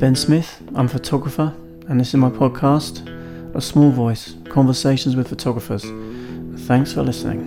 Ben Smith, I'm a photographer, and this is my podcast, A Small Voice, Conversations with Photographers. Thanks for listening.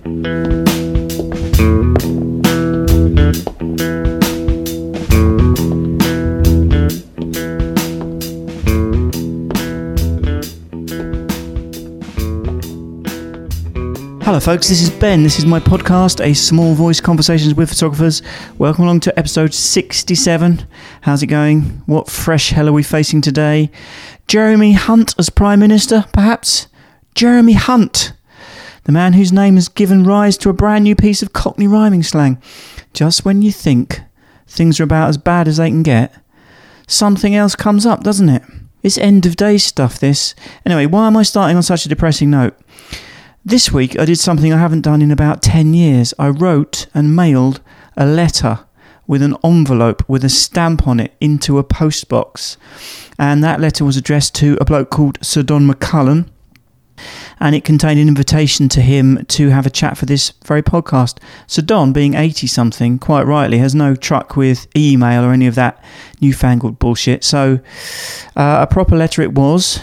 Hello folks, this is Ben. This is my podcast, A Small Voice, Conversations with Photographers. Welcome along to episode 67. How's it going? What fresh hell are we facing today? Jeremy Hunt as Prime Minister, perhaps? Jeremy Hunt, the man whose name has given rise to a brand new piece of Cockney rhyming slang. Just when you think things are about as bad as they can get, something else comes up, doesn't it? It's end of day stuff, this. Anyway, why am I starting on such a depressing note? This week I did something I haven't done in about 10 years. I wrote and mailed a letter with an envelope with a stamp on it into a post box. And that letter was addressed to a bloke called Sir Don McCullum. And it contained an invitation to him to have a chat for this very podcast. Sir Don, being 80-something, quite rightly, has no truck with email or any of that newfangled bullshit. So a proper letter it was.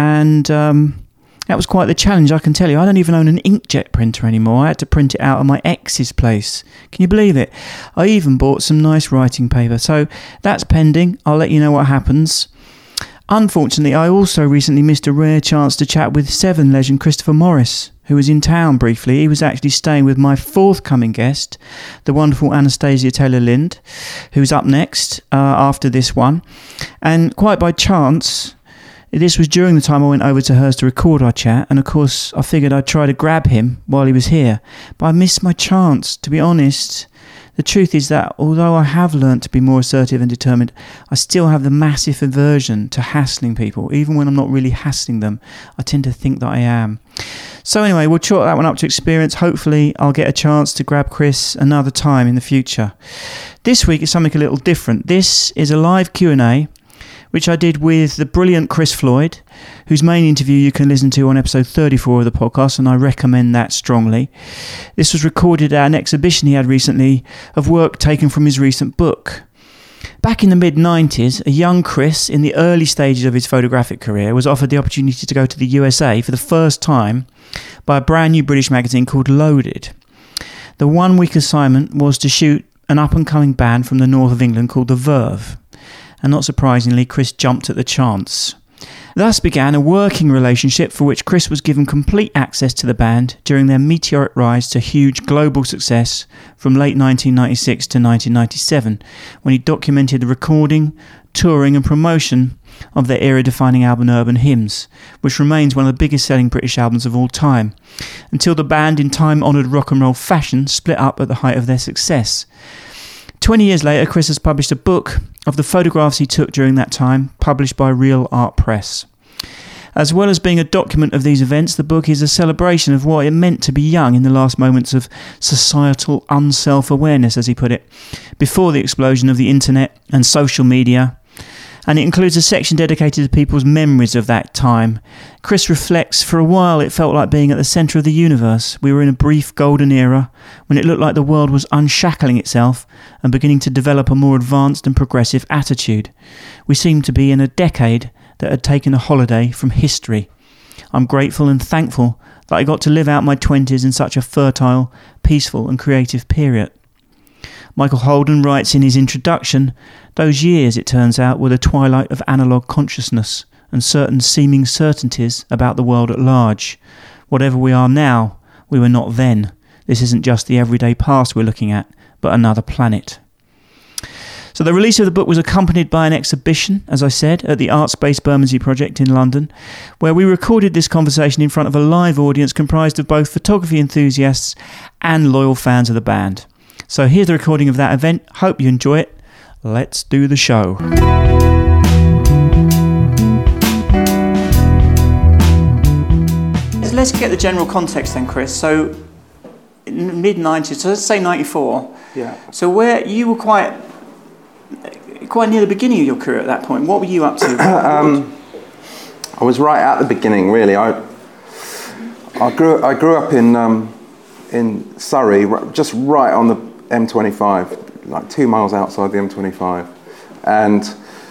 And that was quite the challenge, I can tell you. I don't even own an inkjet printer anymore. I had to print it out of my ex's place. Can you believe it? I even bought some nice writing paper. So that's pending. I'll let you know what happens. Unfortunately, I also recently missed a rare chance to chat with Seven legend Christopher Morris, who was in town briefly. He was actually staying with my forthcoming guest, the wonderful Anastasia Taylor-Lind, who's up next after this one. And quite by chance, this was during the time I went over to hers to record our chat, and of course I figured I'd try to grab him while he was here, but I missed my chance, to be honest. The truth is that although I have learnt to be more assertive and determined, I still have the massive aversion to hassling people. Even when I'm not really hassling them, I tend to think that I am. So anyway, we'll chalk that one up to experience. Hopefully I'll get a chance to grab Chris another time in the future. This week is something a little different. This is a live Q&A which I did with the brilliant Chris Floyd, whose main interview you can listen to on episode 34 of the podcast, and I recommend that strongly. This was recorded at an exhibition he had recently of work taken from his recent book. Back in the mid-90s, a young Chris, in the early stages of his photographic career, was offered the opportunity to go to the USA for the first time by a brand new British magazine called Loaded. The one-week assignment was to shoot an up-and-coming band from the north of England called The Verve. And not surprisingly, Chris jumped at the chance. Thus began a working relationship for which Chris was given complete access to the band during their meteoric rise to huge global success from late 1996 to 1997, when he documented the recording, touring and promotion of their era-defining album Urban Hymns, which remains one of the biggest selling British albums of all time, until the band in time-honoured rock and roll fashion split up at the height of their success. 20 years later, Chris has published a book of the photographs he took during that time, published by Real Art Press. As well as being a document of these events, the book is a celebration of what it meant to be young in the last moments of societal unself-awareness, as he put it, before the explosion of the internet and social media. And it includes a section dedicated to people's memories of that time. Chris reflects, for a while it felt like being at the centre of the universe. We were in a brief golden era when it looked like the world was unshackling itself and beginning to develop a more advanced and progressive attitude. We seemed to be in a decade that had taken a holiday from history. I'm grateful and thankful that I got to live out my 20s in such a fertile, peaceful and creative period. Michael Holden writes in his introduction, those years, it turns out, were the twilight of analogue consciousness and certain seeming certainties about the world at large. Whatever we are now, we were not then. This isn't just the everyday past we're looking at, but another planet. So the release of the book was accompanied by an exhibition, as I said, at the Art Space Bermondsey Project in London, where we recorded this conversation in front of a live audience comprised of both photography enthusiasts and loyal fans of the band. So here's the recording of that event. Hope you enjoy it. Let's do the show. Let's get the general context then, Chris. So in the mid-90s, so let's say 94. Yeah. So where you were quite near the beginning of your career at that point. What were you up to? I was right at the beginning, really. I grew up in Surrey, just right on the M25, like 2 miles outside the M25, and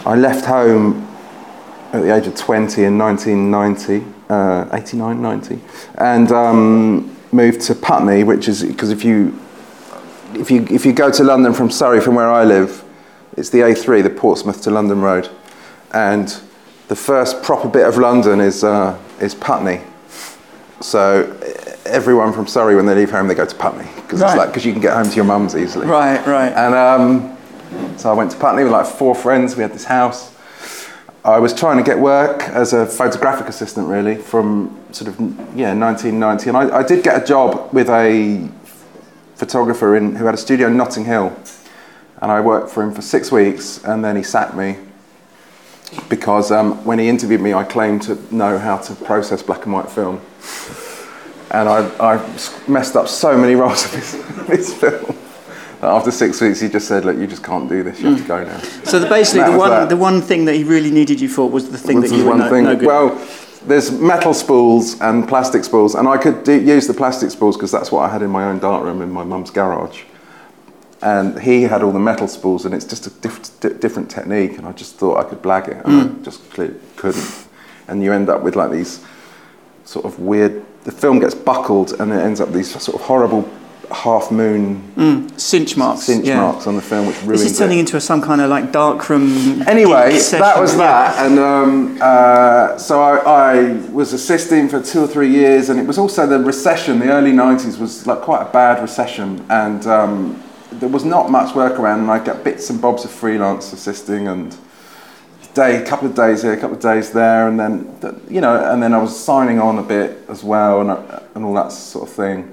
I left home at the age of 20 in 1990, 89, 90, and moved to Putney, which is, because if you go to London from Surrey, from where I live, it's the A3, the Portsmouth to London Road, and the first proper bit of London is Putney. So everyone from Surrey, when they leave home, they go to Putney, because it's like, because you can get home to your mum's easily. Right. And so I went to Putney with like 4 friends. We had this house. I was trying to get work as a photographic assistant, really, from sort of 1990, and I did get a job with a photographer who had a studio in Notting Hill, and I worked for him for 6 weeks, and then he sacked me because when he interviewed me, I claimed to know how to process black and white film, and I messed up so many rolls of his film. After 6 weeks, he just said, "Look, you just can't do this. You have to go now." So basically, the one thing that he really needed you for was the thing that you were no good. Well, there's metal spools and plastic spools, and I could use the plastic spools because that's what I had in my own darkroom in my mum's garage. And he had all the metal spools, and it's just a different technique. And I just thought I could blag it, and I just clearly couldn't. And you end up with like these sort of weird. The film gets buckled, and it ends up these sort of horrible half-moon cinch marks on the film, which ruins it. This is turning into some kind of like darkroom. Anyway, that was that, and so I was assisting for 2 or 3 years, and it was also the recession. The early 90s was like quite a bad recession, and there was not much work around, and I got bits and bobs of freelance assisting, and a couple of days here, a couple of days there, and then and then I was signing on a bit as well, and all that sort of thing.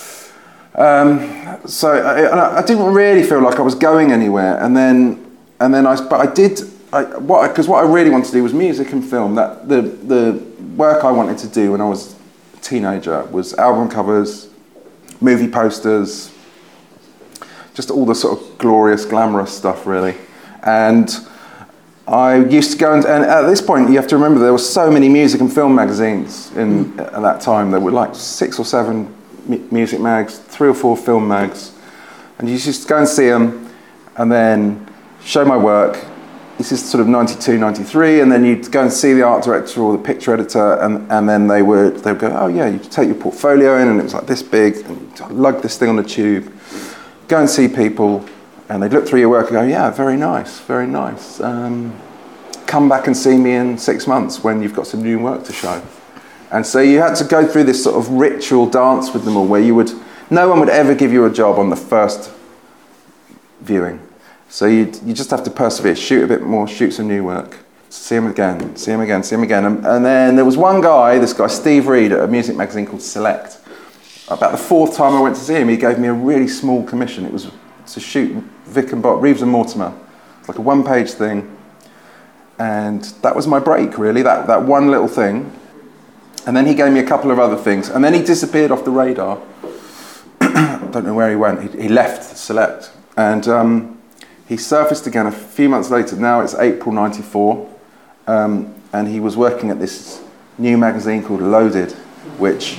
So I didn't really feel like I was going anywhere, because what I really wanted to do was music and film. That the work I wanted to do when I was a teenager was album covers, movie posters, just all the sort of glorious, glamorous stuff, really. And I used to go and at this point you have to remember there were so many music and film magazines at that time. There were like 6 or 7 music mags, 3 or 4 film mags, and you just go and see them and then show my work. This is sort of 92, 93, and then you'd go and see the art director or the picture editor, and then they would go, "Oh yeah, you take your portfolio in," and it was like this big, and you'd lug this thing on the tube, go and see people, and they'd look through your work and go, "Yeah, very nice, very nice. Come back and see me in 6 months when you've got some new work to show." And so you had to go through this sort of ritual dance with them all, where no one would ever give you a job on the first viewing. So you just have to persevere, shoot a bit more, shoot some new work, see him again, see him again, see him again. And then there was one guy, this guy Steve Reed, at a music magazine called Select. About the 4th time I went to see him, he gave me a really small commission. It was to shoot Vic and Bob, Reeves and Mortimer. It's like a 1-page thing. And that was my break, really, that one little thing. And then he gave me a couple of other things, and then he disappeared off the radar. I don't know where he went. He left Select, and he surfaced again a few months later. Now it's April '94, and he was working at this new magazine called Loaded, which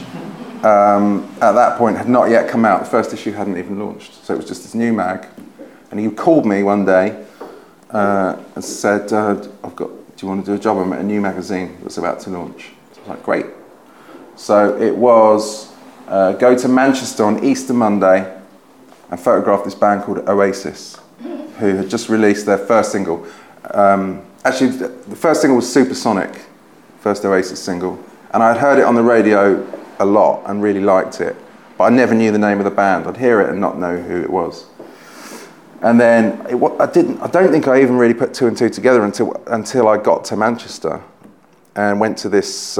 at that point had not yet come out. The first issue hadn't even launched, so it was just this new mag. And he called me one day and said, "Do you want to do a job? I'm at a new magazine that's about to launch." I was like, "Great." So it was go to Manchester on Easter Monday and photograph this band called Oasis, who had just released their first single. Actually, the first single was Supersonic, first Oasis single, and I'd heard it on the radio a lot and really liked it, but I never knew the name of the band. I'd hear it and not know who it was. And then I don't think I even really put 2 and 2 together until I got to Manchester and went to this.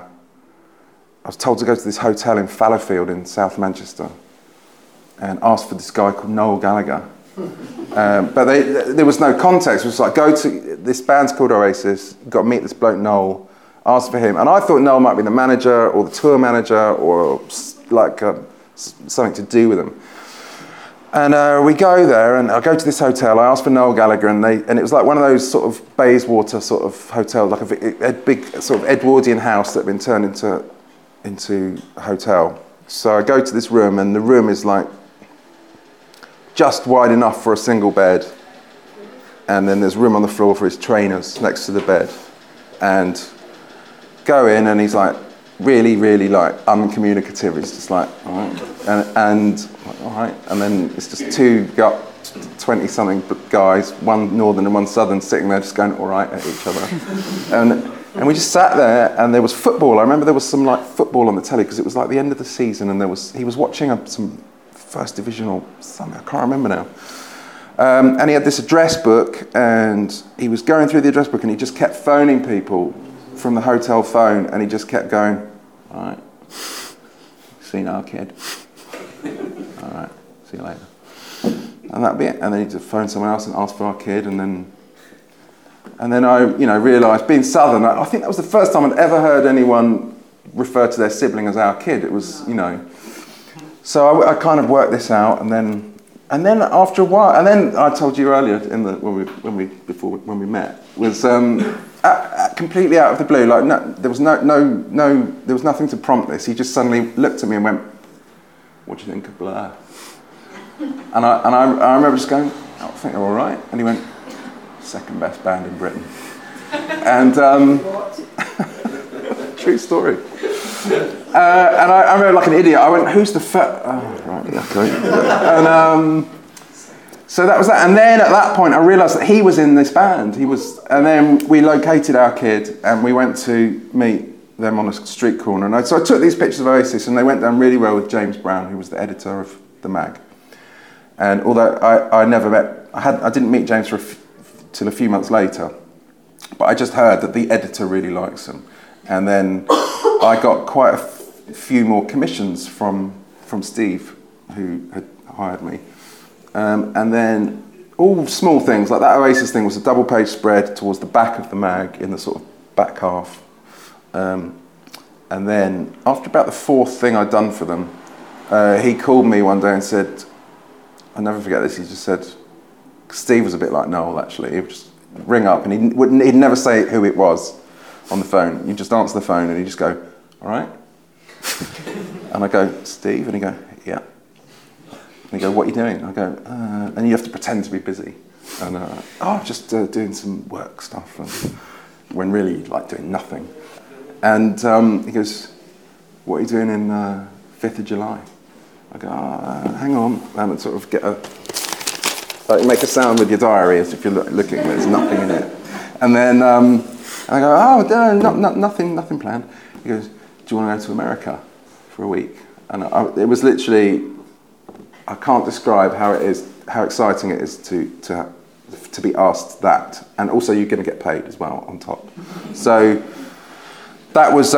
I was told to go to this hotel in Fallowfield in South Manchester and ask for this guy called Noel Gallagher. But there was no context. It was like, go to this band's called Oasis. You've got to meet this bloke Noel. Ask for him. And I thought Noel might be the manager or the tour manager or like something to do with them. And we go there, and I go to this hotel. I ask for Noel Gallagher, and it was like one of those sort of Bayswater sort of hotels, like a big sort of Edwardian house that had been turned into a hotel. So I go to this room, and the room is like just wide enough for a single bed, and then there's room on the floor for his trainers next to the bed. And go in, and he's like really, really like uncommunicative. He's just like, all right, and like, all right, and then it's just two 20-something guys, one northern and one southern, sitting there just going all right at each other, and we just sat there, and there was football. I remember there was some like football on the telly because it was like the end of the season, and he was watching some first division or something, I can't remember now. And he had this address book, and he was going through the address book, and he just kept phoning people from the hotel phone, and he just kept going, all right, seen our kid. All right, see you later. And that'd be it. And then he'd just phone someone else and ask for our kid, and then I, realised, being Southern, I think that was the first time I'd ever heard anyone refer to their sibling as our kid. It was, So I kind of worked this out, and then after a while, and then I told you earlier when we met, was completely out of the blue. Like there was there was nothing to prompt this. He just suddenly looked at me and went, "What do you think of Blur?" And I remember just going, "I think they're all right." And he went, "Second best band in Britain." And true story. And I remember, like an idiot, I went, "Who's the first?" Oh, right, okay. And so that was that. And then at that point, I realised that he was in this band. And then we located our kid, and we went to meet them on a street corner. And so I took these pictures of Oasis, and they went down really well with James Brown, who was the editor of the mag. And although I never met, I didn't meet James till a few months later, but I just heard that the editor really likes him. And then I got quite a few more commissions from Steve, who had hired me. And then all small things, like that Oasis thing was a double-page spread towards the back of the mag in the sort of back half. And then after about the fourth thing I'd done for them, he called me one day and said, I'll never forget this, he just said, Steve was a bit like Noel actually, he would just ring up and he'd never say who it was on the phone. You'd just answer the phone and he'd just go, all right? And I go, Steve? And he'd go, yeah. And he'd go, what are you doing? I go, and you have to pretend to be busy. And, just doing some work stuff. And when really you'd like doing nothing. And he goes, what are you doing in 5th of July? I go, hang on. And I'd sort of get make a sound with your diary as if you're looking, there's nothing in it. And then I go, nothing planned. He goes, do you want to go to America for a week? And it was literally, I can't describe how exciting it is to be asked that, and also you're going to get paid as well on top. So that was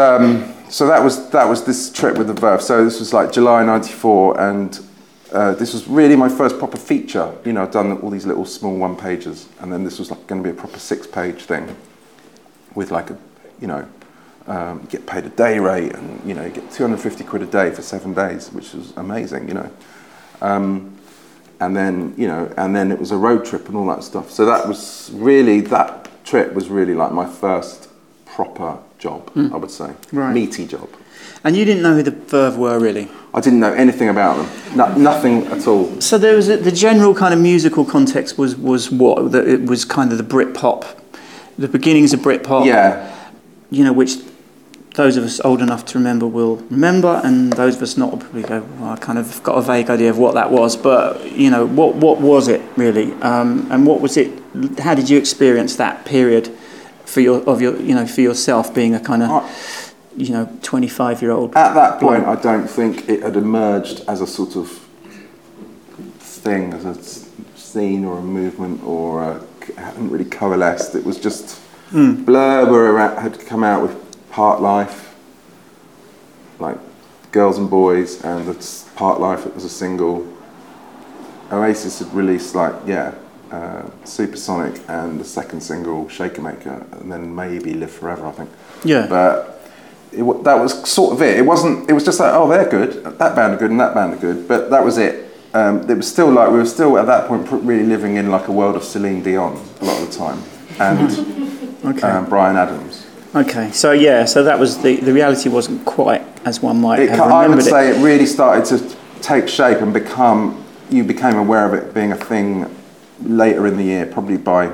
this trip with the Verve. So this was like July '94, and this was really my first proper feature. I'd done all these little small one-pagers, and then this was like going to be a proper 6-page thing with like get paid a day rate, and you get 250 quid a day for 7 days, which was amazing, and then it was a road trip and all that stuff. So that trip was really like my first proper job, I would say, right. Meaty job. And you didn't know who the Verve were, really? I didn't know anything about them, nothing at all. So there was the general kind of musical context was what? That it was kind of the Britpop, the beginnings of Britpop. Yeah. Which those of us old enough to remember will remember, and those of us not will probably go, well, I kind of got a vague idea of what that was. But what was it really? And what was it? How did you experience that period for yourself, being a kind of 25-year-old? At that point, I don't think it had emerged as a sort of thing, as a scene or a movement, or it hadn't really coalesced. It was just Blur had come out with Part Life, like Girls and Boys, and it's Part Life. It was a single. Oasis had released Supersonic and the second single Shaker Maker, and then maybe Live Forever, I think. Yeah. But that was sort of it. It wasn't. It was just like, oh, they're good. That band are good, and that band are good. But that was it. It was still like we were still at that point really living in like a world of Celine Dion a lot of the time, and Bryan Adams. Okay, so that was the reality wasn't quite as one might have remembered. I would say it really started to take shape and you became aware of it being a thing later in the year, probably by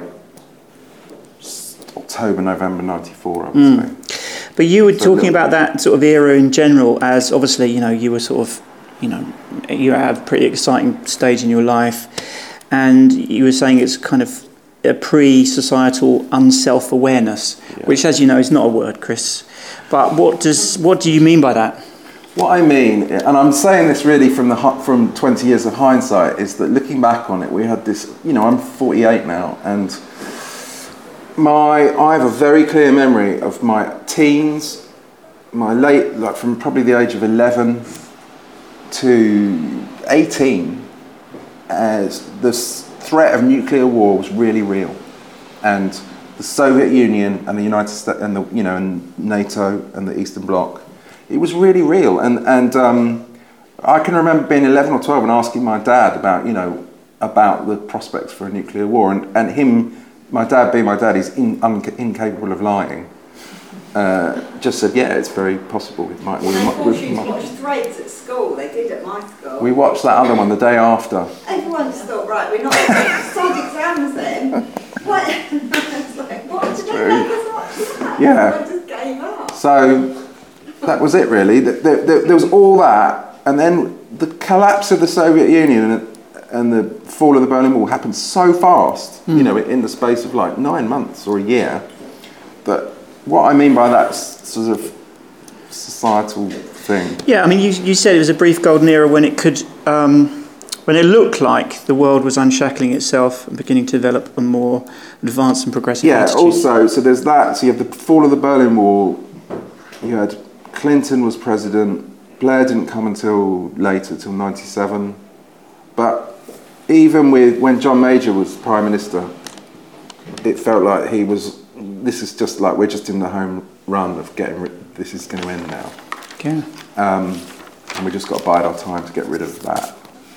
October, November '94, I would say. But you were talking about that sort of era in general as obviously, you were sort of, you were at a pretty exciting stage in your life, and you were saying it's kind of a pre-societal unself-awareness, which, as you know, is not a word, Chris. But what do you mean by that? What I mean, and I'm saying this really from 20 years of hindsight, is that looking back on it, we had this, I'm 48 now, and I have a very clear memory of my teens, from probably the age of 11 to 18, as the threat of nuclear war was really real, and the Soviet Union and the United States and and NATO and the Eastern Bloc, it was really real, and I can remember being 11 or 12 and asking my dad about the prospects for a nuclear war, and him. My dad, being my dad, he's incapable of lying. Just said, yeah, it's very possible. It might. You watched Threads at school. They did at my school. We watched that other one the day after. Everyone just thought, right, we're not sod exams then. What? What did they make us watch that? Yeah. I just gave up. So that was it, really. There was all that, and then the collapse of the Soviet Union and the fall of the Berlin Wall happened so fast, in the space of like 9 months or a year, that what I mean by that sort of societal thing. Yeah, I mean, you said it was a brief golden era when it could, when it looked like the world was unshackling itself and beginning to develop a more advanced and progressive attitude. Also, so there's that. So you have the fall of the Berlin Wall. You had Clinton was president. Blair didn't come until later, till '97. But even when John Major was Prime Minister, it felt like this is just like, we're just in the home run of this is going to end now. Yeah. And we just got to bide our time to get rid of that.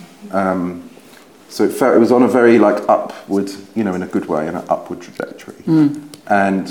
So it was on a very upward, in a good way, an upward trajectory. And,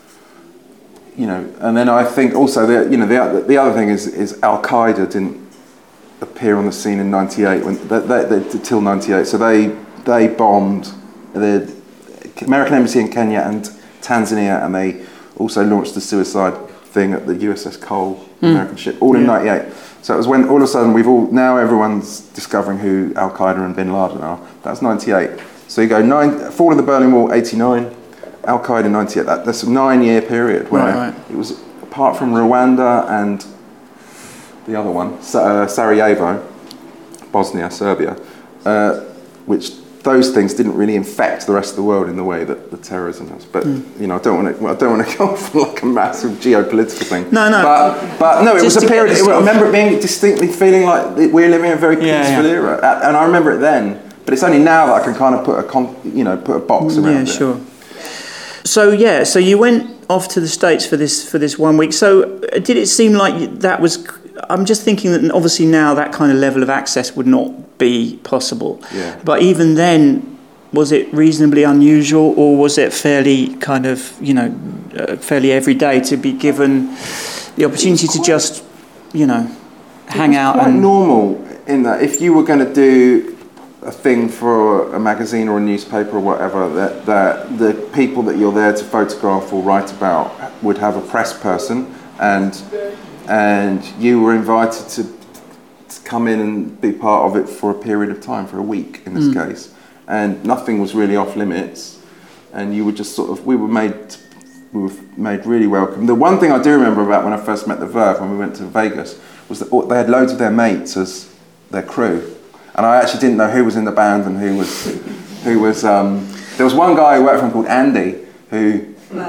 and then I think also the other thing is Al-Qaeda didn't appear on the scene in '98 till '98. So they bombed the American embassy in Kenya and Tanzania, and they also launched the suicide thing at the USS Cole, American ship, all in '98. So it was when all of a sudden everyone's discovering who Al Qaeda and Bin Laden are. That's '98. So you go fall of the Berlin Wall '89, Al Qaeda '98. That's a 9-year period where it was, apart from Rwanda and the other one, Sarajevo, Bosnia, Serbia, which those things didn't really infect the rest of the world in the way that the terrorism has. But I don't want to go off on like a massive geopolitical thing. No. But no, it was a period. I remember it being distinctly feeling like we're living in a very peaceful era, and I remember it then. But it's only now that I can kind of put a box around it. Yeah, sure. So you went off to the States for this 1 week. So did it seem like that was? I'm just thinking that obviously now that kind of level of access would not be possible. Yeah. But even then, was it reasonably unusual, or was it fairly kind of, fairly everyday to be given the opportunity to just, hang out? Quite normal in that if you were going to do a thing for a magazine or a newspaper or whatever, that the people that you're there to photograph or write about would have a press person, and you were invited to come in and be part of it for a period of time, for a week in this case, and nothing was really off limits, and you were just we were made really welcome. The one thing I do remember about when I first met the Verve, when we went to Vegas, was that they had loads of their mates as their crew, and I actually didn't know who was in the band and who was. There was one guy who worked for him called Andy, who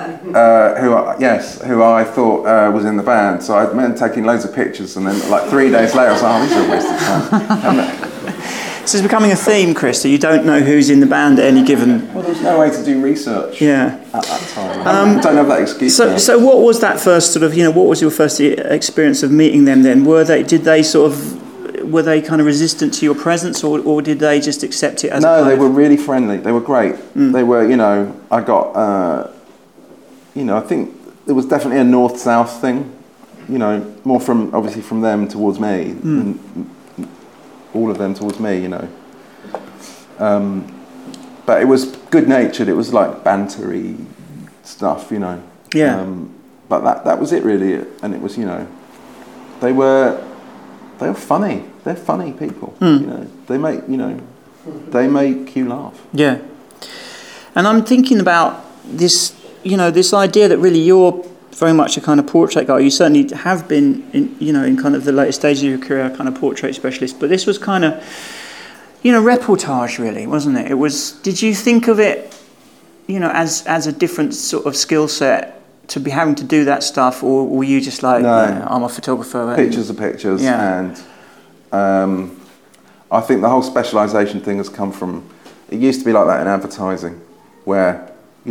I thought was in the band. So I meant taking loads of pictures, and then 3 days later I was like, oh, this is a waste of time. So it's becoming a theme, Chris, that you don't know who's in the band at any given... Well, there was no way to do research at that time. I don't have that excuse. So what was that first sort of, what was your first experience of meeting them then? Were they kind of resistant to your presence, or did they just accept it as No, they were really friendly. They were great. They were, I got... I think there was definitely a north-south thing, more from them towards me, and all of them towards me, but it was good-natured. It was like bantery stuff, you know. Yeah. But that was it really, and it was, you know, they were funny. They're funny people. You know, they make you laugh. Yeah. And I'm thinking about this, you know, this idea that really you're very much a kind of portrait guy. You certainly have been, in kind of the later stages of your career, a kind of portrait specialist. But this was kind of, reportage really, wasn't it? It was. Did you think of it, as a different sort of skill set to be having to do that stuff, or were you just like, no, I'm a photographer? Pictures are pictures, yeah. And I think the whole specialisation thing has come from. It used to be like that in advertising, where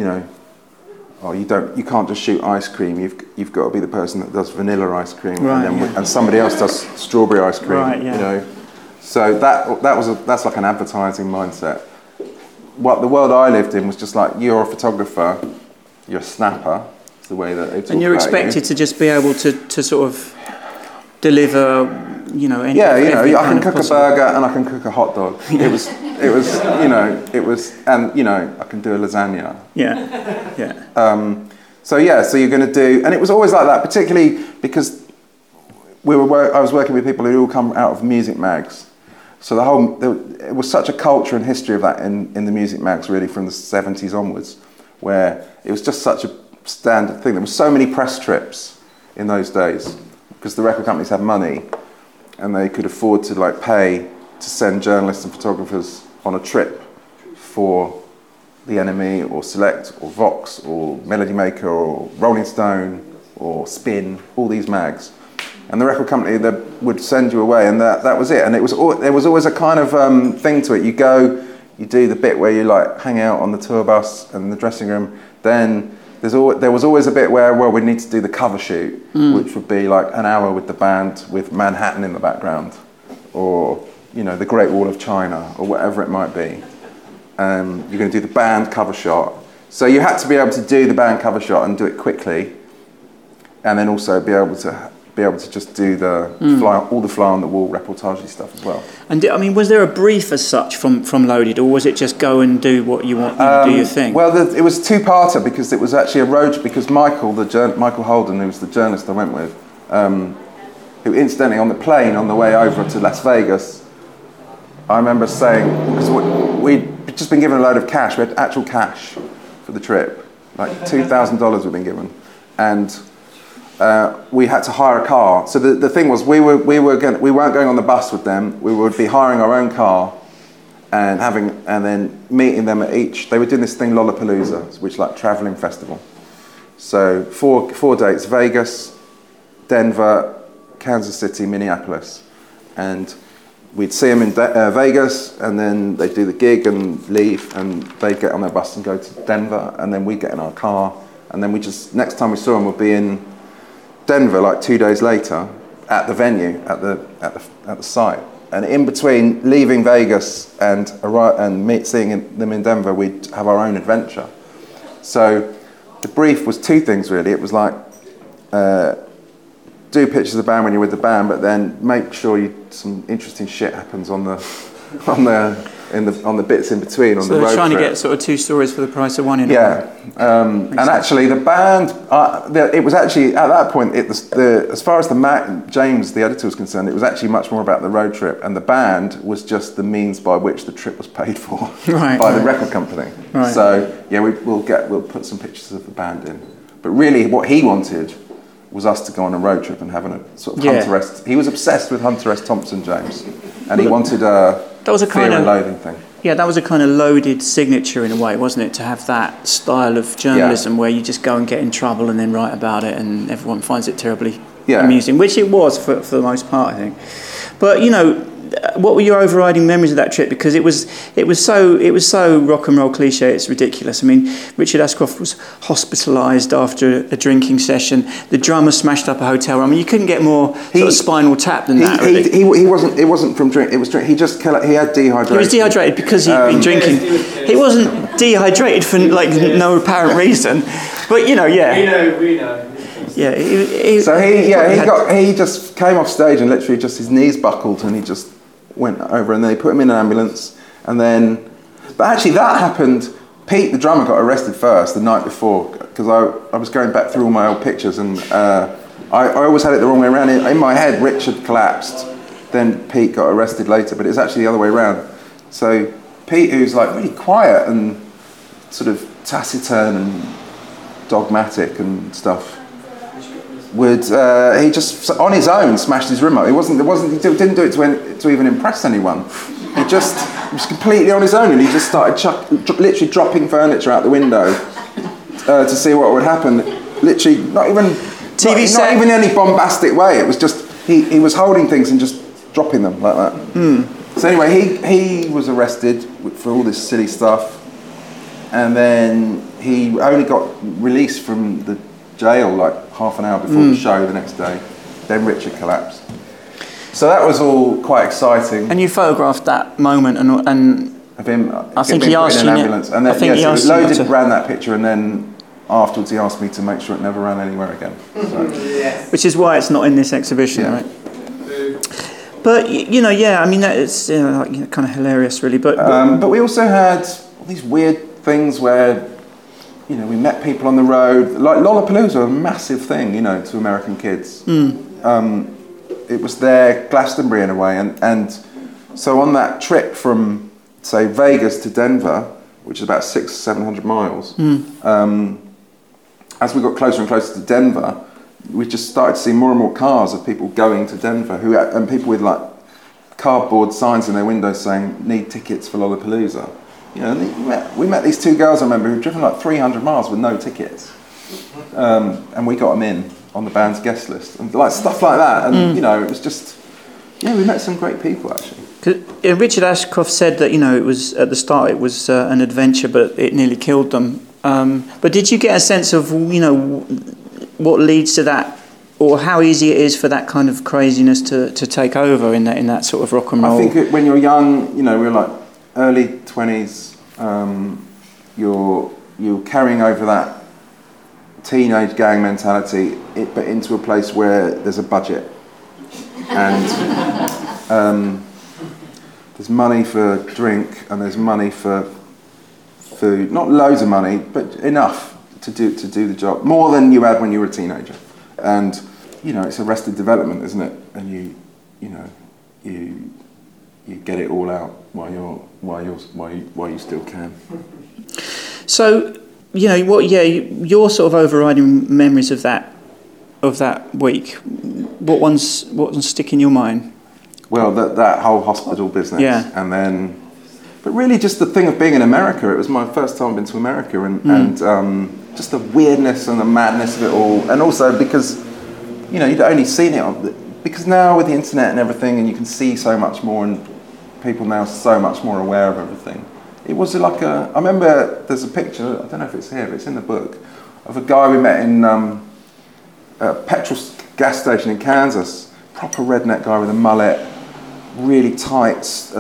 you can't just shoot ice cream. You've got to be the person that does vanilla ice cream, right, and somebody else does strawberry ice cream. Right, yeah. So that's like an advertising mindset. What the world I lived in was just like, you're a photographer, you're a snapper. It's the way that they talk and you're about expected to just be able to sort of deliver, any. Yeah, I can cook a burger and I can cook a hot dog. It was, and I can do a lasagna. Yeah. So you're going to do, and it was always like that, particularly because I was working with people who all come out of music mags. So it was such a culture and history of that in the music mags, really, from the 70s onwards, where it was just such a standard thing. There were so many press trips in those days because the record companies had money and they could afford to pay to send journalists and photographers on a trip for the NME or Select or Vox or Melody Maker or Rolling Stone or Spin, all these mags. And the record company that would send you away, and that was it. And there was always a kind of thing to it. You go, you do the bit where you hang out on the tour bus and the dressing room. Then there was always a bit where we need to do the cover shoot, which would be an hour with the band with Manhattan in the background, or the Great Wall of China, or whatever it might be. You're going to do the band cover shot. So you had to be able to do the band cover shot and do it quickly, and then also be able to just do all the fly on the wall reportage stuff as well. And was there a brief as such from Loaded, or was it just go and do what you want, do your thing? Well, it was two-parter because it was actually a road. Because Michael Holden, who was the journalist I went with, who incidentally on the plane on the way over to Las Vegas, I remember saying, because we'd just been given a load of cash. We had actual cash for the trip, $2,000 we'd been given, and we had to hire a car. So the thing was, we weren't going on the bus with them. We would be hiring our own car, and then meeting them at each. They were doing this thing Lollapalooza, which is traveling festival. So four dates: Vegas, Denver, Kansas City, Minneapolis, and we'd see them in Vegas, and then they'd do the gig and leave, and they'd get on their bus and go to Denver, and then we'd get in our car, and then next time we saw them would be in Denver 2 days later at the venue, at the site. And in between leaving Vegas and seeing them in Denver, we'd have our own adventure. So the brief was two things really. It was do pictures of the band when you're with the band, but then make sure some interesting shit happens on the bits in between on the road trip. So they're trying to get sort of two stories for the price of one in a way. And actually the band, it was actually at that point, as far as James, the editor, was concerned, it was actually much more about the road trip, and the band was just the means by which the trip was paid for by the record company. Right. So we'll put some pictures of the band in. But really what he wanted was us to go on a road trip and having a sort of Hunter S. He was obsessed with Hunter S. Thompson, James, and he wanted that was a Fear and Loathing thing. Yeah, that was a kind of Loaded signature in a way, wasn't it? To have that style of journalism where you just go and get in trouble and then write about it, and everyone finds it terribly amusing, which it was for the most part, I think. But what were your overriding memories of that trip? Because it was so rock and roll cliche, it's ridiculous. Richard Ashcroft was hospitalised after a drinking session. The drummer smashed up a hotel room. You couldn't get more sort of Spinal Tap than that. Really. He wasn't. It wasn't from drink. It was drink. He had dehydration. He was dehydrated because he'd been drinking. He wasn't dehydrated for no apparent reason. But We know. Yeah. He just came off stage and literally just his knees buckled and he just went over, and they put him in an ambulance, and then But actually, that happened. Pete, the drummer, got arrested first the night before because I was going back through all my old pictures and I always had it the wrong way around. In my head, Richard collapsed, then Pete got arrested later, but it's actually the other way around. So Pete, who's like really quiet and sort of taciturn and dogmatic and stuff, would he just on his own smashed his remote. He didn't do it to even impress anyone. He was completely on his own, and he just started literally dropping furniture out the window to see what would happen. Literally, not even in any bombastic way. It was just he was holding things and just dropping them like that. So anyway, he was arrested for all this silly stuff, and then he only got released from the jail like half an hour before the show the next day. Then Richard collapsed. So that was all quite exciting. And you photographed that moment, and of him. I think he asked you. Ambulance. And then, Loaded ran that picture, and then afterwards he asked me to make sure it never ran anywhere again. So. Which is why it's not in this exhibition, right? But I mean it's kind of hilarious, really. But we also had all these weird things where we met people on the road. Like Lollapalooza, a massive thing, to American kids. It was their Glastonbury in a way, and so on that trip from, say, Vegas to Denver, which is about 600-700 miles, as we got closer and closer to Denver, we just started to see more and more cars of people going to Denver, and people with like cardboard signs in their windows saying "Need tickets for Lollapalooza." We met these two girls, I remember, who'd driven like 300 miles with no tickets, and we got them in on the band's guest list, and like stuff like that. And it was just, we met some great people actually. Richard Ashcroft said that it was at the start it was an adventure, but it nearly killed them. But did you get a sense of what leads to that, or how easy it is for that kind of craziness to take over in that sort of rock and roll? I think when you're young, we're like early 20s, you're carrying over that teenage gang mentality, but into a place where there's a budget and there's money for drink and there's money for food. Not loads of money, but enough to do the job. More than you had when you were a teenager. And it's Arrested Development, isn't it? And you get it all out while you still can. So. Your sort of overriding memories of that week. What ones stick in your mind? Well, that whole hospital business, and then, but really just the thing of being in America. It was my first time I've been to America, and just the weirdness and the madness of it all, and also because you'd only seen it because now with the internet and everything, and you can see so much more, and people now are so much more aware of everything. It was like I remember there's a picture, I don't know if it's here, but it's in the book, of a guy we met in a petrol gas station in Kansas, proper redneck guy with a mullet, really tight,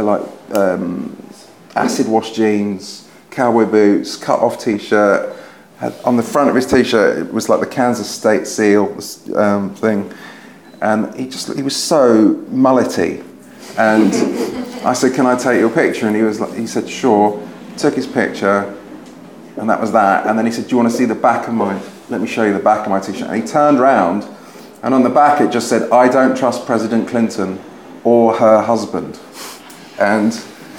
acid wash jeans, cowboy boots, cut off t-shirt. On the front of his t-shirt, it was like the Kansas state seal thing. And he was so mullety. And I said, "Can I take your picture?" And he said, "Sure." Took his picture, and that was that. And then he said, "Do you want to see the back of let me show you the back of my t-shirt." And he turned around, and on the back it just said, "I don't trust President Clinton or her husband." And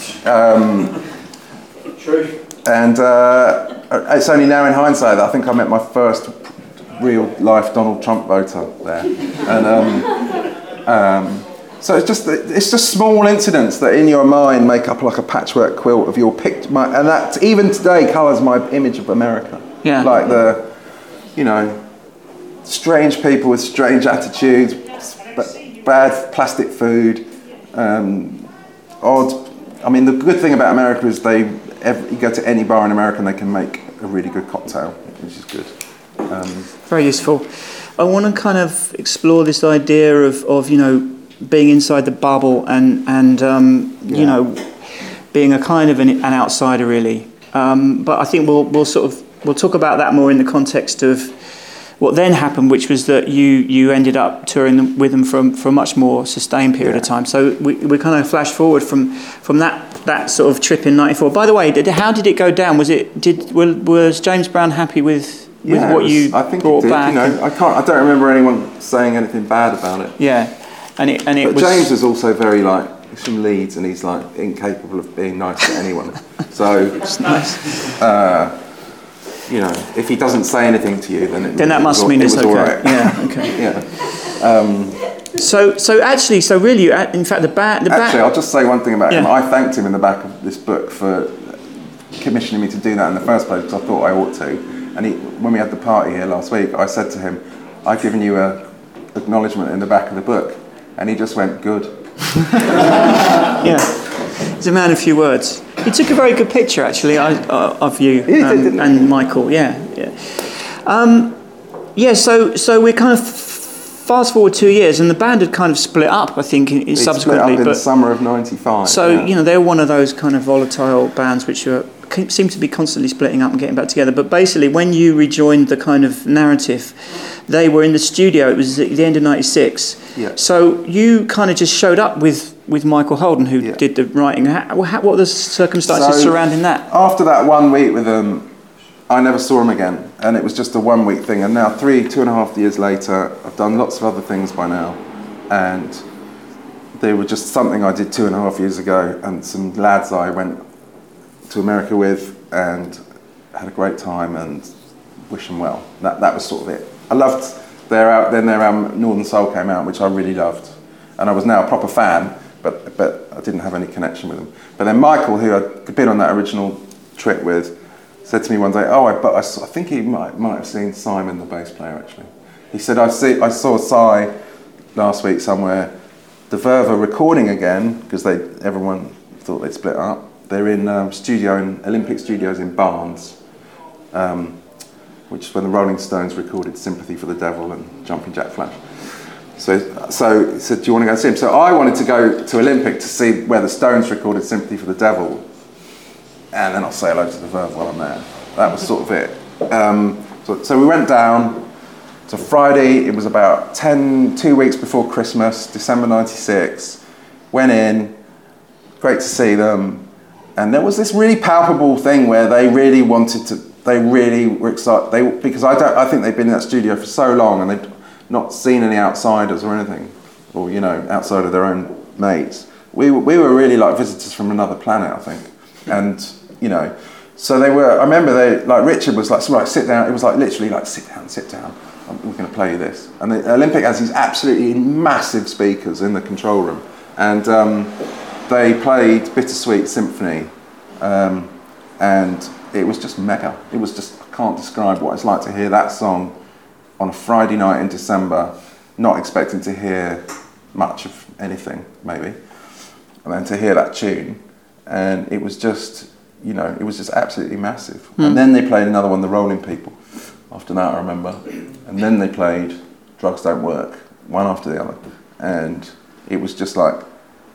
true. And it's only now in hindsight that I think I met my first real life Donald Trump voter there. And so it's just small incidents that in your mind make up like a patchwork quilt of your picture, and that even today colours my image of America. Yeah. Like strange people with strange attitudes, bad plastic food, odd. I mean, the good thing about America is you go to any bar in America and they can make a really good cocktail, which is good. Very useful. I want to kind of explore this idea of being inside the bubble and being a kind of an outsider, really. But I think we'll talk about that more in the context of what then happened, which was that you ended up touring with them for a much more sustained period of time. So we kind of flash forward from that that sort of trip in '94. By the way, how did it go down? Was James Brown happy with what you I think brought it did, back? I don't remember anyone saying anything bad about it. Yeah, but James was also very he's from Leeds and he's incapable of being nice to anyone. So it's nice. If he doesn't say anything to you, then that must mean it's okay. All right. Yeah. Okay. Yeah. So really, in fact, the band. Actually, I'll just say one thing about him. Yeah. I thanked him in the back of this book for commissioning me to do that in the first place because I thought I ought to. And when we had the party here last week, I said to him, "I've given you a acknowledgement in the back of the book," and he just went, "Good." Yeah, he's a man of few words. He took a very good picture, actually, of you and Michael. Yeah. So we're kind of fast forward 2 years, and the band had kind of split up, I think, subsequently. Split up in the summer of '95. So they're one of those kind of volatile bands which seem to be constantly splitting up and getting back together. But basically, when you rejoined the kind of narrative, they were in the studio. It was at the end of '96. Yeah. So you kind of just showed up with Michael Holden, who did the writing. What were the circumstances surrounding that? After that 1 week with them, I never saw him again, and it was just a 1 week thing. And now 2.5 years later, I've done lots of other things by now, and they were just something I did 2.5 years ago, and some lads I went to America with and had a great time, and wish them well. That was sort of it. I loved their Northern Soul came out, which I really loved, and I was now a proper fan, but I didn't have any connection with them. But then Michael, who I'd been on that original trip with, said to me one day, I think he might have seen Simon, the bass player, actually. He said, I saw Si last week somewhere. The Verve are recording again, because everyone thought they'd split up. They're in Olympic Studios in Barnes, which is when the Rolling Stones recorded Sympathy for the Devil and Jumping Jack Flash. So he said, do you want to go see him? So I wanted to go to Olympic to see where the Stones recorded Sympathy for the Devil, and then I'll say hello to the Verve while I'm there. That was sort of it. So we went down to Friday. It was about 2 weeks before Christmas, December '96. Went in, great to see them. And there was this really palpable thing where they really were excited. Because I think they'd been in that studio for so long and they'd not seen any outsiders or anything, or outside of their own mates. We were really like visitors from another planet, I think. And so they were. I remember Richard was like, right, sit down. It was like literally like, sit down. We're going to play you this. And the Olympic has these absolutely massive speakers in the control room, and they played Bittersweet Symphony, and it was just mega. It was just, I can't describe what it's like to hear that song on a Friday night in December, not expecting to hear much of anything, maybe, and then to hear that tune, and it was just, it was just absolutely massive. And then they played another one, The Rolling People, after that, I remember, and then they played Drugs Don't Work, one after the other, and it was just like,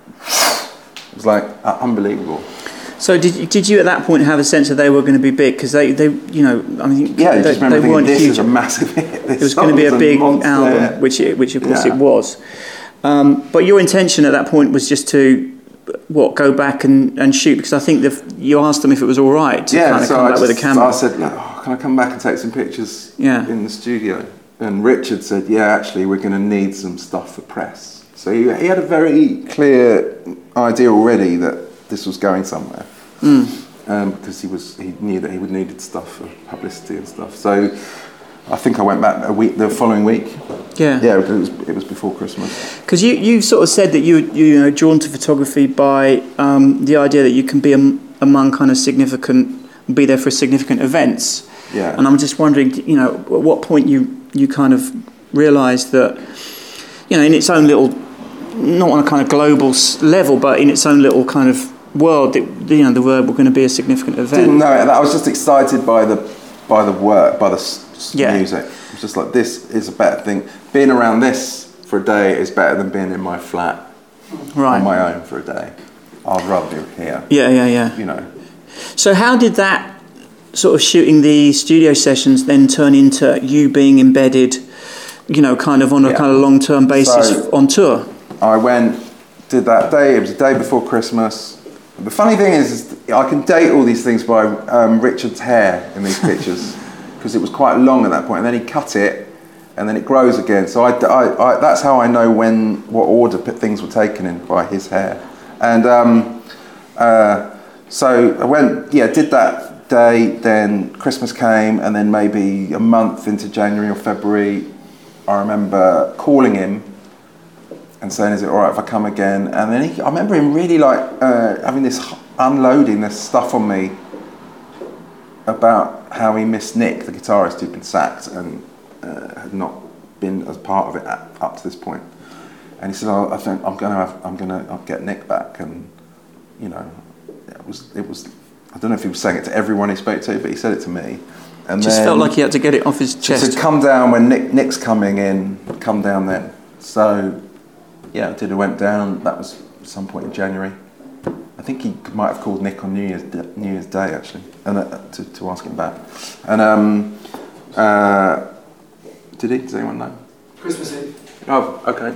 unbelievable. So did you at that point have a sense that they were going to be big? Because they just remember thinking, this is a massive hit. It was going to be a big album, which of course it was. But your intention at that point was just to go back and shoot, because I think you asked them if it was all right to come back with a camera. So I said, can I come back and take some pictures in the studio? And Richard said, actually, we're going to need some stuff for press. So he had a very clear idea already that this was going somewhere, because he knew that he would needed stuff for publicity and stuff. So I think I went back the following week. Yeah, it was before Christmas. Because you sort of said that you drawn to photography by the idea that you can be among kind of be there for significant events. Yeah. And I'm just wondering, at what point you kind of realised that, in its own little, not on a kind of global level, but in its own little kind of world, the Verve were going to be a significant event. Didn't know it. I was just excited by the work, by the music. It was just like, this is a better thing. Being around this for a day is better than being in my flat on my own for a day. I'd rather be here. Yeah. So how did that sort of shooting the studio sessions then turn into you being embedded, kind of on a kind of long-term basis on tour? I went, did that day. It was the day before Christmas. The funny thing is I can date all these things by Richard's hair in these pictures because it was quite long at that point, and then he cut it, and then it grows again. So I that's how I know what order things were taken in, by his hair. And so I went, did that day. Then Christmas came, and then maybe a month into January or February, I remember calling him and saying, "Is it all right if I come again?" And then I remember him really having this unloading this stuff on me about how he missed Nick, the guitarist who'd been sacked and had not been as part of it up to this point. And he said, "I think I'm gonna get Nick back." And it was. I don't know if he was saying it to everyone he spoke to, but he said it to me. And just felt like he had to get it off his chest. He said, "Come down when Nick's coming in. Come down then." So, I did. I went down. That was some point in January. I think he might have called Nick on New Year's Day actually, and to ask him back. And did he? Does anyone know? Christmas Eve. Oh, okay.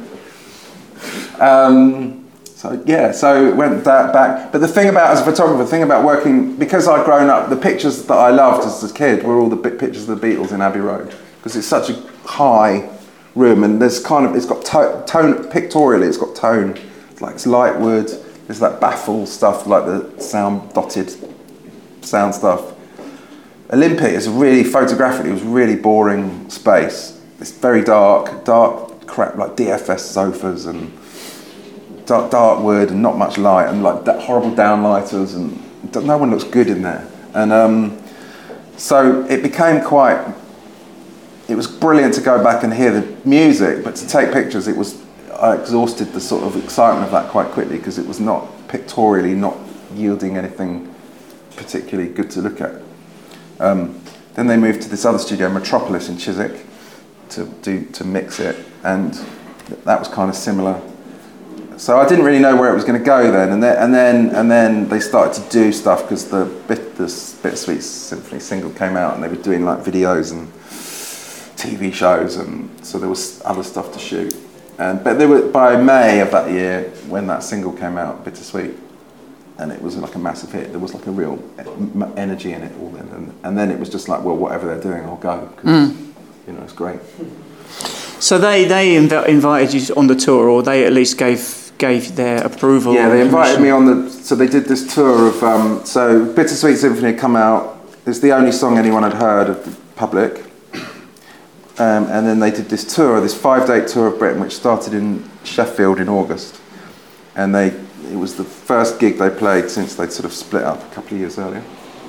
So went back. But the thing about, as a photographer, working, because I'd grown up, the pictures that I loved as a kid were all the pictures of the Beatles in Abbey Road, because it's such a high room, and it's got tone pictorially, it's got tone. It's light wood. There's that baffle stuff, like the dotted sound stuff. Olympia is photographically, it was really boring space. It's very dark crap, like DFS sofas and dark wood and not much light, and like that horrible downlighters, and no one looks good in there. And so it became it was brilliant to go back and hear the music, but to take pictures, I exhausted the sort of excitement of that quite quickly, because it was not pictorially not yielding anything particularly good to look at. Then they moved to this other studio, Metropolis in Chiswick, to mix it, and that was kind of similar. So I didn't really know where it was going to go then, and then they started to do stuff, because the Bittersweet Symphony single came out, and they were doing like videos and TV shows, and so there was other stuff to shoot. But by May of that year, when that single came out, Bittersweet, and it was like a massive hit, there was like a real energy in it all then, and then it was just like, well, whatever they're doing, I'll go, because it's great. So they invited you on the tour, or they at least gave their approval? Yeah, they invited me on so they did this tour of, so Bittersweet Symphony had come out, it's the only song anyone had heard of the public, and then they did this 5-day tour of Britain, which started in Sheffield in August, and it was the first gig they played since they'd sort of split up a couple of years earlier.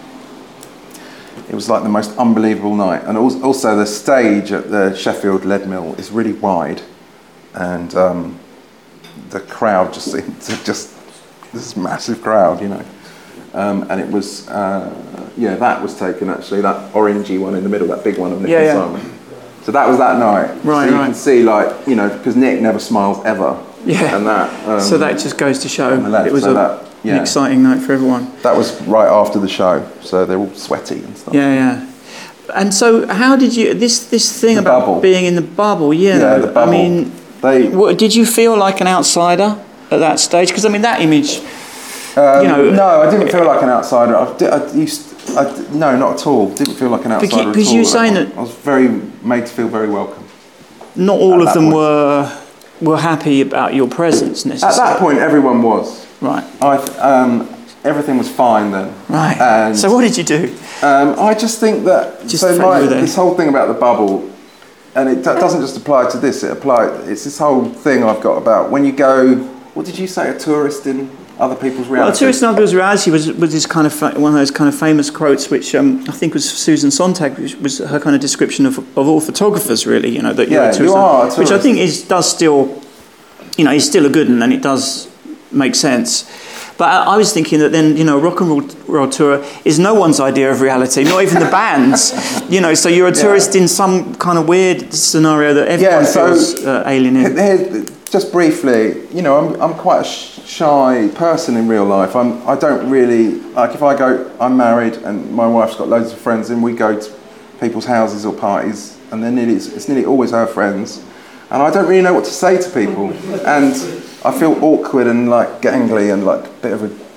It was like the most unbelievable night, and also the stage at the Sheffield Lead Mill is really wide, and the crowd just seemed to this massive crowd, and it was that was taken actually, that orangey one in the middle, that big one of Nick and Simon. So that was that night. Right, so you can see, because Nick never smiles ever. Yeah. And that. So that just goes to show it was an exciting night for everyone. That was right after the show, so they're all sweaty and stuff. Yeah. And so, how did you this thing the about bubble. being in the bubble? Yeah. The bubble. I mean, did you feel like an outsider at that stage? Because I mean, that image. No, I didn't feel like an outsider. No, not at all. Didn't feel like an outsider at all. Because you were saying that I was made to feel very welcome. Not all of them were happy about your presence necessarily. At that point, everyone was. Right. Everything was fine then. Right. And so what did you do? I just think that this whole thing about the bubble, and it doesn't just apply to this. It's this whole thing I've got about when you go. What did you say? A tourist in other people's reality. Well, a tourist in other people's reality was this kind of one of those kind of famous quotes, which I think was Susan Sontag, which was her kind of description of all photographers, really. That you're a tourist, you are a tourist. which I think is still a good one, and it does make sense. But I was thinking that then, a rock and roll tour is no one's idea of reality, not even the band's. So you're a tourist in some kind of weird scenario that everyone feels alien in. Just briefly, I'm quite a shy person in real life. I don't really, if I go, I'm married and my wife's got loads of friends, and we go to people's houses or parties, and it's nearly always her friends, and I don't really know what to say to people, and I feel awkward and like gangly and like a bit of a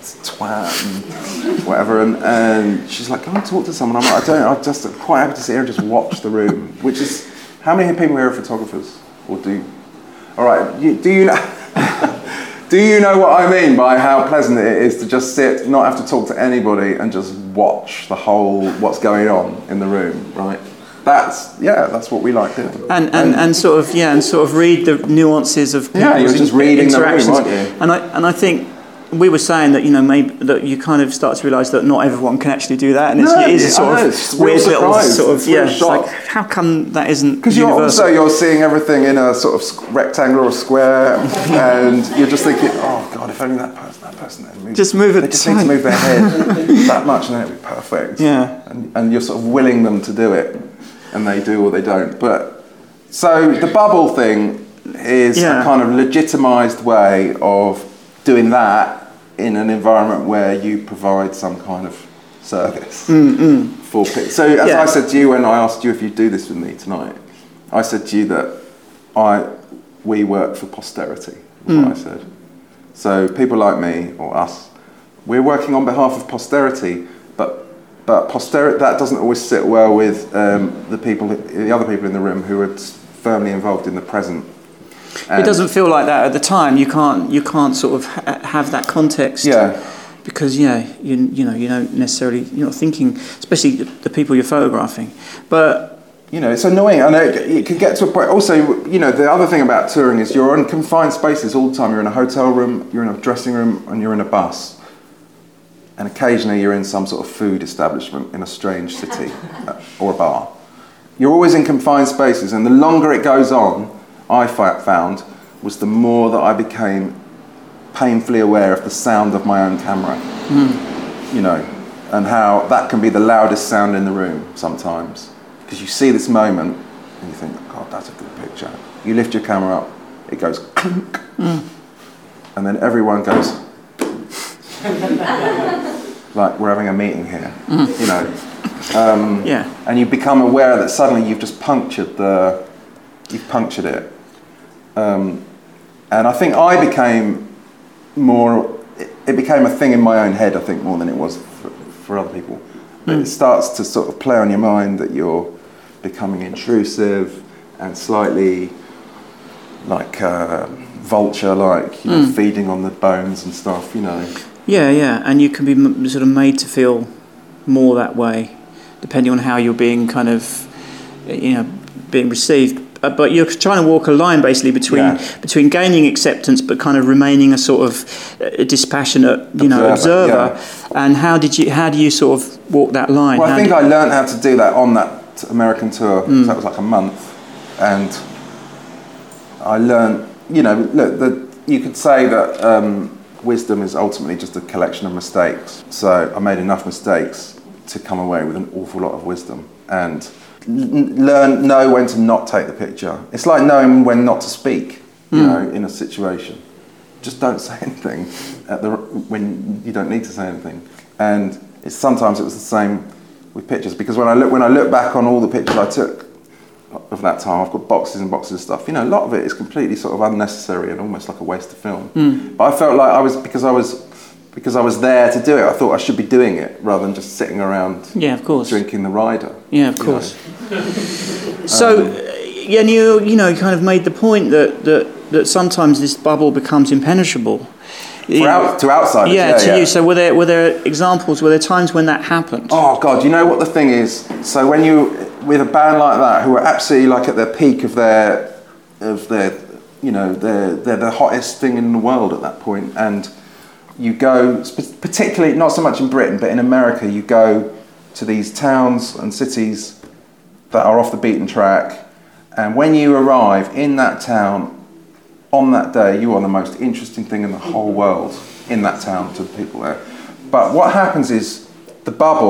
twat and whatever, and she's like, go and talk to someone. I'm like, I'm just quite happy to sit here and just watch the room, which is, how many people here are photographers? Or all right, do you know, do you know what I mean by how pleasant it is to just sit, not have to talk to anybody, and just watch the whole, what's going on in the room, right? That's what we like doing. And sort of read the nuances of people's you're just reading the room, interactions. aren't you? And I think we were saying that, maybe that you kind of start to realise that not everyone can actually do that, and it is a sort of weird little sort of it's like, how come that isn't because universal? you're seeing everything in a sort of rectangle or square, and you're just thinking, oh God, if only that person had moved. Just move it. They just need to move their head that much, and then it'd be perfect. Yeah. And you're sort of willing them to do it, and they do or they don't. But so the bubble thing is a kind of legitimised way of doing that in an environment where you provide some kind of service for people. So as I said to you when I asked you if you'd do this with me tonight, I said to you that we work for posterity, was what I said. So people like me, or us, we're working on behalf of posterity, but posterity, that doesn't always sit well with the other people in the room who are firmly involved in the present. It doesn't feel like that at the time. You can't sort of have that context. Yeah. Because you don't necessarily, you're not thinking, especially the people you're photographing. But it's annoying. I know it can get to a point. Also, the other thing about touring is you're in confined spaces all the time. You're in a hotel room, you're in a dressing room, and you're in a bus. And occasionally you're in some sort of food establishment in a strange city or a bar. You're always in confined spaces, and the longer it goes on, I found, was the more that I became painfully aware of the sound of my own camera. And how that can be the loudest sound in the room sometimes. Because you see this moment and you think, God, that's a good picture. You lift your camera up, it goes clunk, and then everyone goes, like we're having a meeting here, and you become aware that suddenly you've just punctured it. And I think I became it became a thing in my own head, I think, more than it was for other people. It starts to sort of play on your mind that you're becoming intrusive and slightly like vulture-like, feeding on the bones and stuff, Yeah, and you can be sort of made to feel more that way, depending on how you're being kind of, being received. But you're trying to walk a line basically between gaining acceptance, but kind of remaining a sort of dispassionate, observer. And how do you sort of walk that line? Well, I think I learned how to do that on that American tour. So that was like a month, and I learned. You could say that wisdom is ultimately just a collection of mistakes. So I made enough mistakes to come away with an awful lot of wisdom and know when to not take the picture. It's like knowing when not to speak, in a situation. Just don't say anything when you don't need to say anything. And sometimes it was the same with pictures, because when I look back on all the pictures I took of that time, I've got boxes and boxes of stuff. A lot of it is completely sort of unnecessary and almost like a waste of film. But I felt like because I was there to do it, I thought I should be doing it rather than just sitting around drinking the rider. Yeah, of course. So, and you kind of made the point that sometimes this bubble becomes impenetrable. To outsiders, to you. So were there examples, were there times when that happened? Oh God, you know what the thing is? So when you, with a band like that, who are absolutely like at their peak of their they're the hottest thing in the world at that point, and you go, particularly, not so much in Britain, but in America, you go to these towns and cities that are off the beaten track, and when you arrive in that town, on that day, you are the most interesting thing in the whole world in that town to the people there. But what happens is the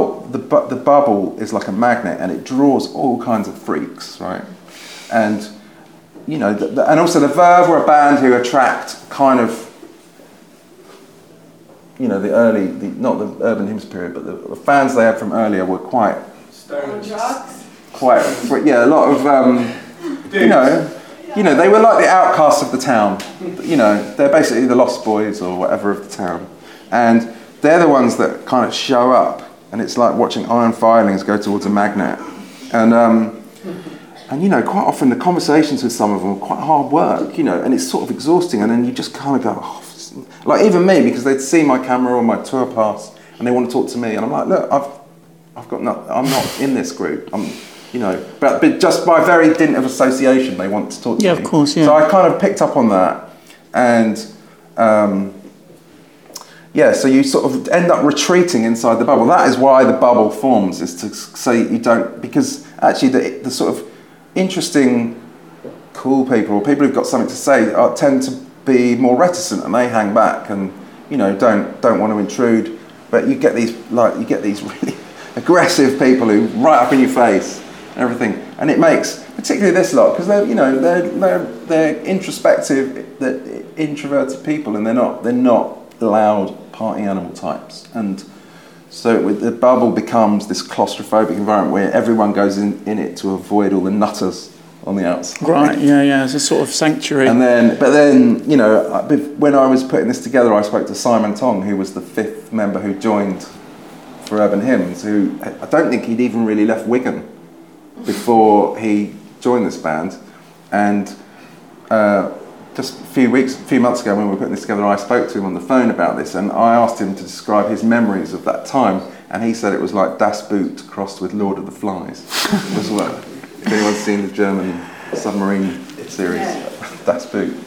bubble is like a magnet, and it draws all kinds of freaks, right? And and also the Verve were a band who attract kind of, not the Urban Hymns period, but the fans they had from earlier were quite drugs. A lot of they were like the outcasts of the town. They're basically the Lost Boys or whatever of the town. And they're the ones that kind of show up, and it's like watching iron filings go towards a magnet. And you know, quite often the conversations with some of them are quite hard work, you know, and it's sort of exhausting, and then you just kind of go, oh, like even me, because they'd see my camera or my tour pass, and they want to talk to me, and I'm like, look, I'm not in this group, you know, but just by very dint of association, they want to talk to me. Yeah, of course, yeah. So I kind of picked up on that, and so you sort of end up retreating inside the bubble. That is why the bubble forms, is to say you don't, because actually the sort of interesting, cool people, or people who've got something to say, tend to be more reticent, and they hang back and, you know, don't want to intrude. But you get these really aggressive people who right up in your face and everything, and it makes, particularly this lot, because they're introspective, they're introverted people, and they're not loud party animal types, and so the bubble becomes this claustrophobic environment where everyone goes in it to avoid all the nutters on the outside. Right, yeah, it's a sort of sanctuary. But then, you know, when I was putting this together, I spoke to Simon Tong, who was the 5th member who joined for Urban Hymns, who I don't think he'd even really left Wigan before he joined this band. And just a few months ago when we were putting this together, I spoke to him on the phone about this, and I asked him to describe his memories of that time, and he said it was like Das Boot crossed with Lord of the Flies. Was what, if anyone's seen the German submarine series, Das Boot.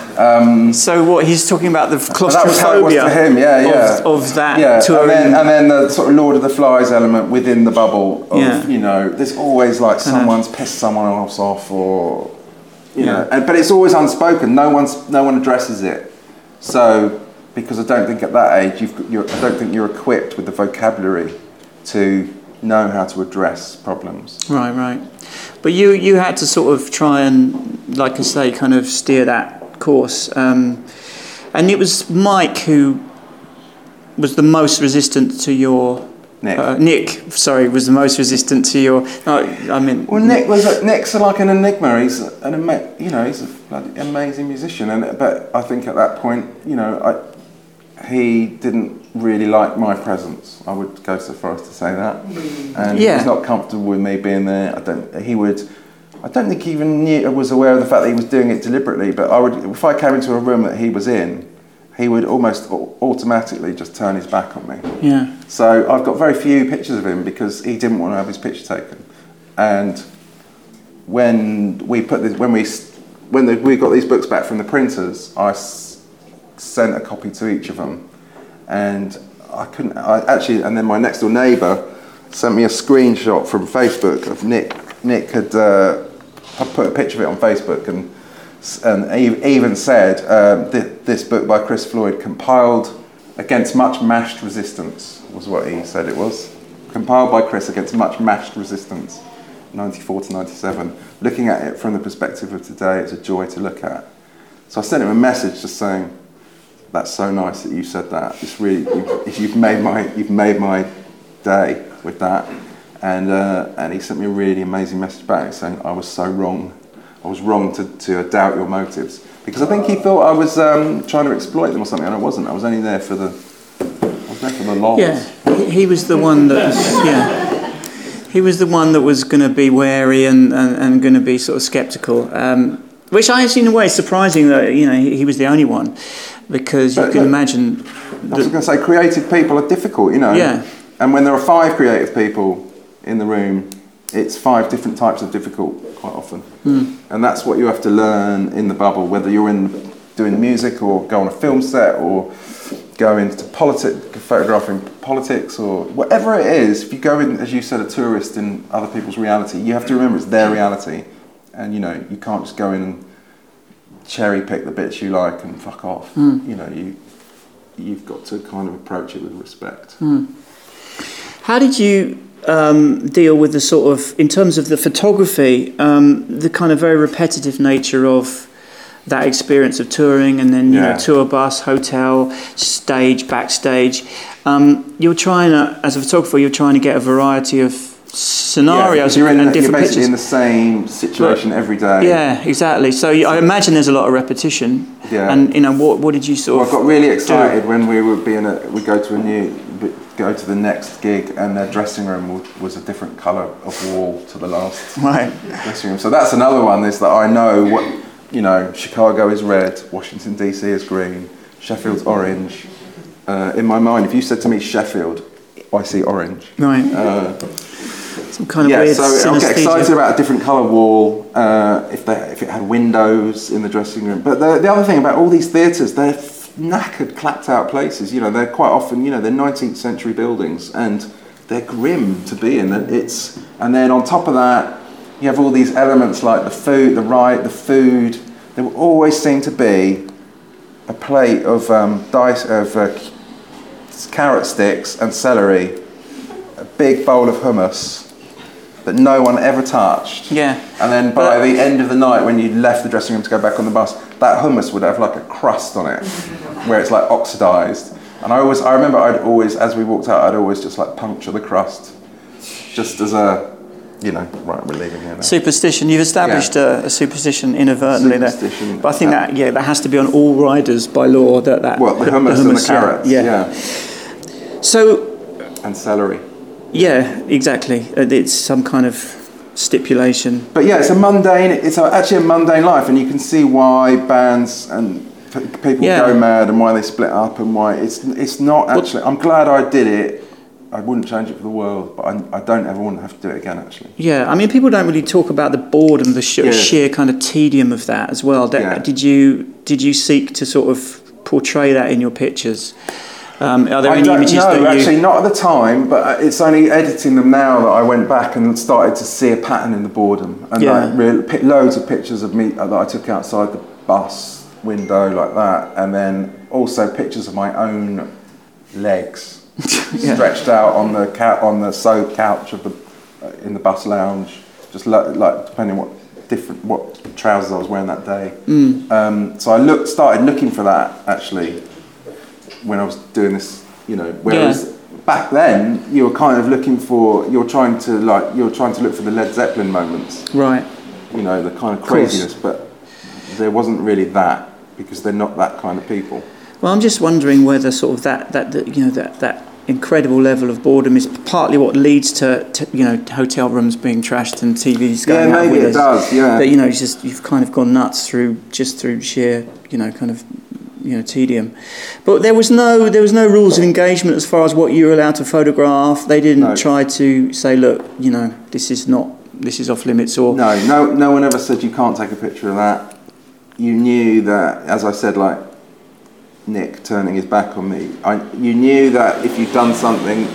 So what, he's talking about the claustrophobia that was how it was for him, of that touring. And then the sort of Lord of the Flies element within the bubble of, you know, there's always like someone's pissed someone else off, or you know, but it's always unspoken. No one addresses it. So, because I don't think at that age I don't think you're equipped with the vocabulary to know how to address problems. Right. But you had to sort of try and, like I say, kind of steer that course. And it was Mike who was the most resistant to your. Nick, was the most resistant to your. Well, Nick's like an enigma. He's he's a bloody amazing musician, but I think at that point, you know, he didn't really like my presence. I would go so far as to say that, and he was not comfortable with me being there. I don't think he even was aware of the fact that he was doing it deliberately. But if I came into a room that he was in, he would almost automatically just turn his back on me. Yeah. So I've got very few pictures of him because he didn't want to have his picture taken. And when we got these books back from the printers, I sent a copy to each of them, and and then my next door neighbour sent me a screenshot from Facebook of Nick. Nick had put a picture of it on Facebook, and even said, this book by Chris Floyd, compiled against much mashed resistance, was what he said it was. Compiled by Chris against much mashed resistance, 94 to 97. Looking at it from the perspective of today, it's a joy to look at. So I sent him a message just saying, that's so nice that you said that. It's really, you've made my day with that. And he sent me a really amazing message back saying, I was so wrong. I was wrong to doubt your motives, because I think he thought I was trying to exploit them or something, and I wasn't. I was only there for the lols. Yeah, he was the one that was, he was the one that was going to be wary and going to be sort of sceptical, which I actually in a way is surprising that he was the only one, because you can imagine. I was going to say, creative people are difficult, Yeah. And when there are 5 creative people in the room, it's 5 different types of difficult quite often. And that's what you have to learn in the bubble, whether you're doing music or go on a film set or go into photographing politics or whatever it is. If you go in, as you said, a tourist in other people's reality, you have to remember it's their reality, and you can't just go in and cherry pick the bits you like and fuck off. You've got to kind of approach it with respect. How did you deal with the sort of, in terms of the photography, the kind of very repetitive nature of that experience of touring, and then tour bus, hotel, stage, backstage? You're trying to, as a photographer, you're trying to get a variety of scenarios you're and you're different basically pictures. in the same situation every day. Yeah, exactly. So I imagine there's a lot of repetition. Yeah. And what did you sort Well, I of got really excited when we would go to the next gig, and their dressing room was a different colour of wall to the last Right. dressing room. So that's another one, is that I know what, Chicago is red, Washington DC is green, Sheffield's orange. In my mind, if you said to me Sheffield, I see orange. Right. Some kind of weird so I'll get synesthesia. excited about a different colour wall if it had windows in the dressing room. But the other thing about all these theatres, they're knackered, clapped out places. They're quite often, they're 19th century buildings, and they're grim to be in. And then on top of that, you have all these elements like the food. There will always seem to be a plate of carrot sticks and celery, a big bowl of hummus that no one ever touched. Yeah. And then by the end of the night, when you left the dressing room to go back on the bus, that hummus would have like a crust on it, where it's like oxidised. And I remember as we walked out, I'd always just like puncture the crust, just as a, right, we're leaving here now. Superstition. You've established a superstition inadvertently there. But I think that has to be on all riders by law. That Well, the hummus and the carrots. Yeah. So. And celery. Yeah, exactly. It's some kind of stipulation. But yeah, it's actually a mundane life, and you can see why bands and people go mad and why they split up and why it's not actually. I'm glad I did it. I wouldn't change it for the world, but I don't ever want to have to do it again, actually. Yeah, I mean, people don't really talk about the boredom, the sheer kind of tedium of that as well. Did you seek to sort of portray that in your pictures? Are there any images that you... No, actually, not at the time, but it's only editing them now that I went back and started to see a pattern in the boredom. And loads of pictures of me that I took outside the bus window like that, and then also pictures of my own legs stretched out on the sewed couch in the bus lounge, just like depending what trousers I was wearing that day. So I started looking for that actually when I was doing this, whereas back then you were kind of you're trying to look for the Led Zeppelin moments, right? The kind of craziness, but there wasn't really that, because they're not that kind of people. Well, I'm just wondering whether sort of that incredible level of boredom is partly what leads to hotel rooms being trashed and TVs going out with us. Does, yeah. That it's just you've kind of gone nuts through sheer tedium. But there was no rules of engagement as far as what you were allowed to photograph. They didn't try to say, look, this is off limits, or no one ever said you can't take a picture of that. You knew that, as I said, like Nick turning his back on me, you knew that if you'd done something,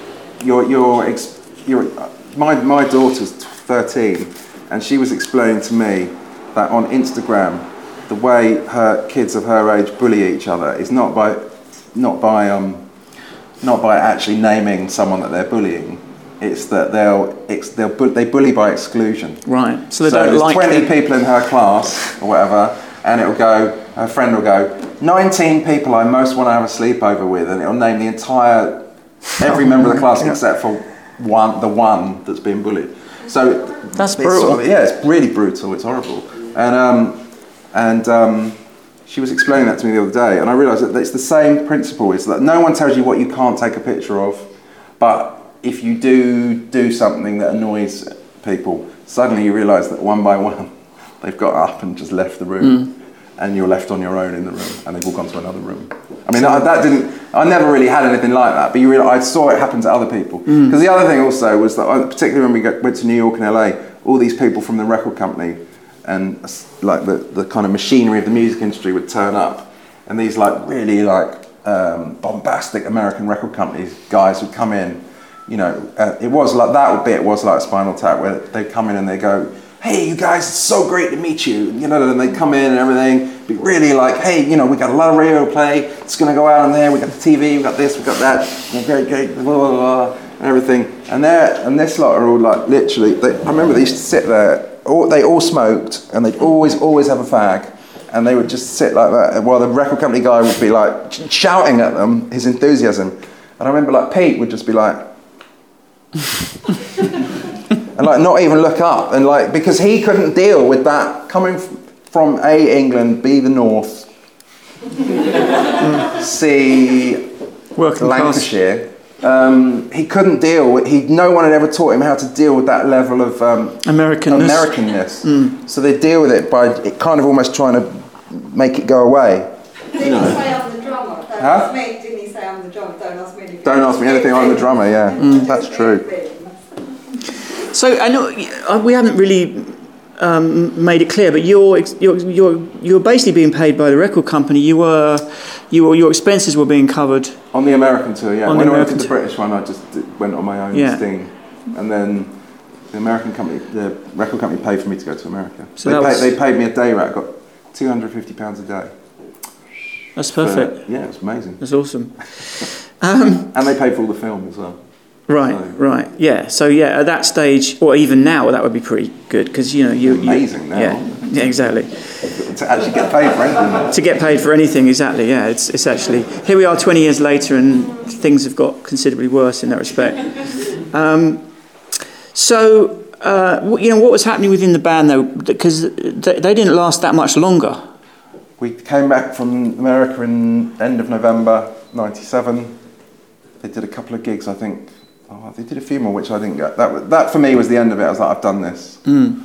my daughter's 13, and she was explaining to me that on Instagram, the way her kids of her age bully each other is not by actually naming someone that they're bullying. It's that they bully by exclusion. Right. So there's 20 people in her class or whatever, and her friend will go, 19 people I most want to have a sleepover with, and it'll name every member of the class except for the one that's being bullied. So that's brutal. It's really brutal. It's horrible. And she was explaining that to me the other day, and I realised that it's the same principle. Is that no one tells you what you can't take a picture of, but if you do something that annoys people, suddenly you realise that one by one they've got up and just left the room, and you're left on your own in the room, and they've all gone to another room. I mean, I never really had anything like that, but I saw it happen to other people. Because the other thing also was that, particularly when we went to New York and LA, all these people from the record company and like the kind of machinery of the music industry would turn up, and these like really like bombastic American record companies guys would come in. It was like that bit was like Spinal Tap, where they'd come in and they go, hey, you guys, it's so great to meet you. And they'd come in and everything, be really like, hey, we got a lot of radio play, it's going to go out on there, we got the TV, we got this, we got that, great, blah, blah, blah, and everything. And this lot are all like, literally, I remember they used to sit there, they all smoked, and they'd always have a fag, and they would just sit like that, while the record company guy would be like, shouting at them, his enthusiasm. And I remember like Pete would just be like, and like not even look up, and like because he couldn't deal with that coming from A, England, B, the North, C, Working Lancashire. He couldn't deal with. No one had ever taught him how to deal with that level of Americanness. So they deal with it by kind of almost trying to make it go away. Didn't he say I'm the drummer? Don't Huh? ask me. Didn't he say I'm the drummer? Don't ask me anything. Don't ask me anything. I'm the drummer. Yeah, that's true. So I know we haven't really made it clear, but you're basically being paid by the record company. Your expenses were being covered On the American tour, yeah. On When the I went to American the tour. British one, I just went on my own Yeah. sting, and then the American company, the record company, paid for me to go to America. So that was- they paid me a day rate. I got £250 a day. That's perfect. Yeah, it's amazing. That's awesome. And they paid for all the film as well. Right, yeah. So yeah, at that stage, or even now, that would be pretty good because you Amazing now. Yeah, exactly. To actually get paid for anything. To get paid for anything, exactly. Yeah, it's actually here we are 20 years later, and things have got considerably worse in that respect. What was happening within the band though? Because they didn't last that much longer. We came back from America in end of November '97. They did a couple of gigs, I think. Oh, they did a few more, which I didn't get. That for me was the end of it. I was like, I've done this.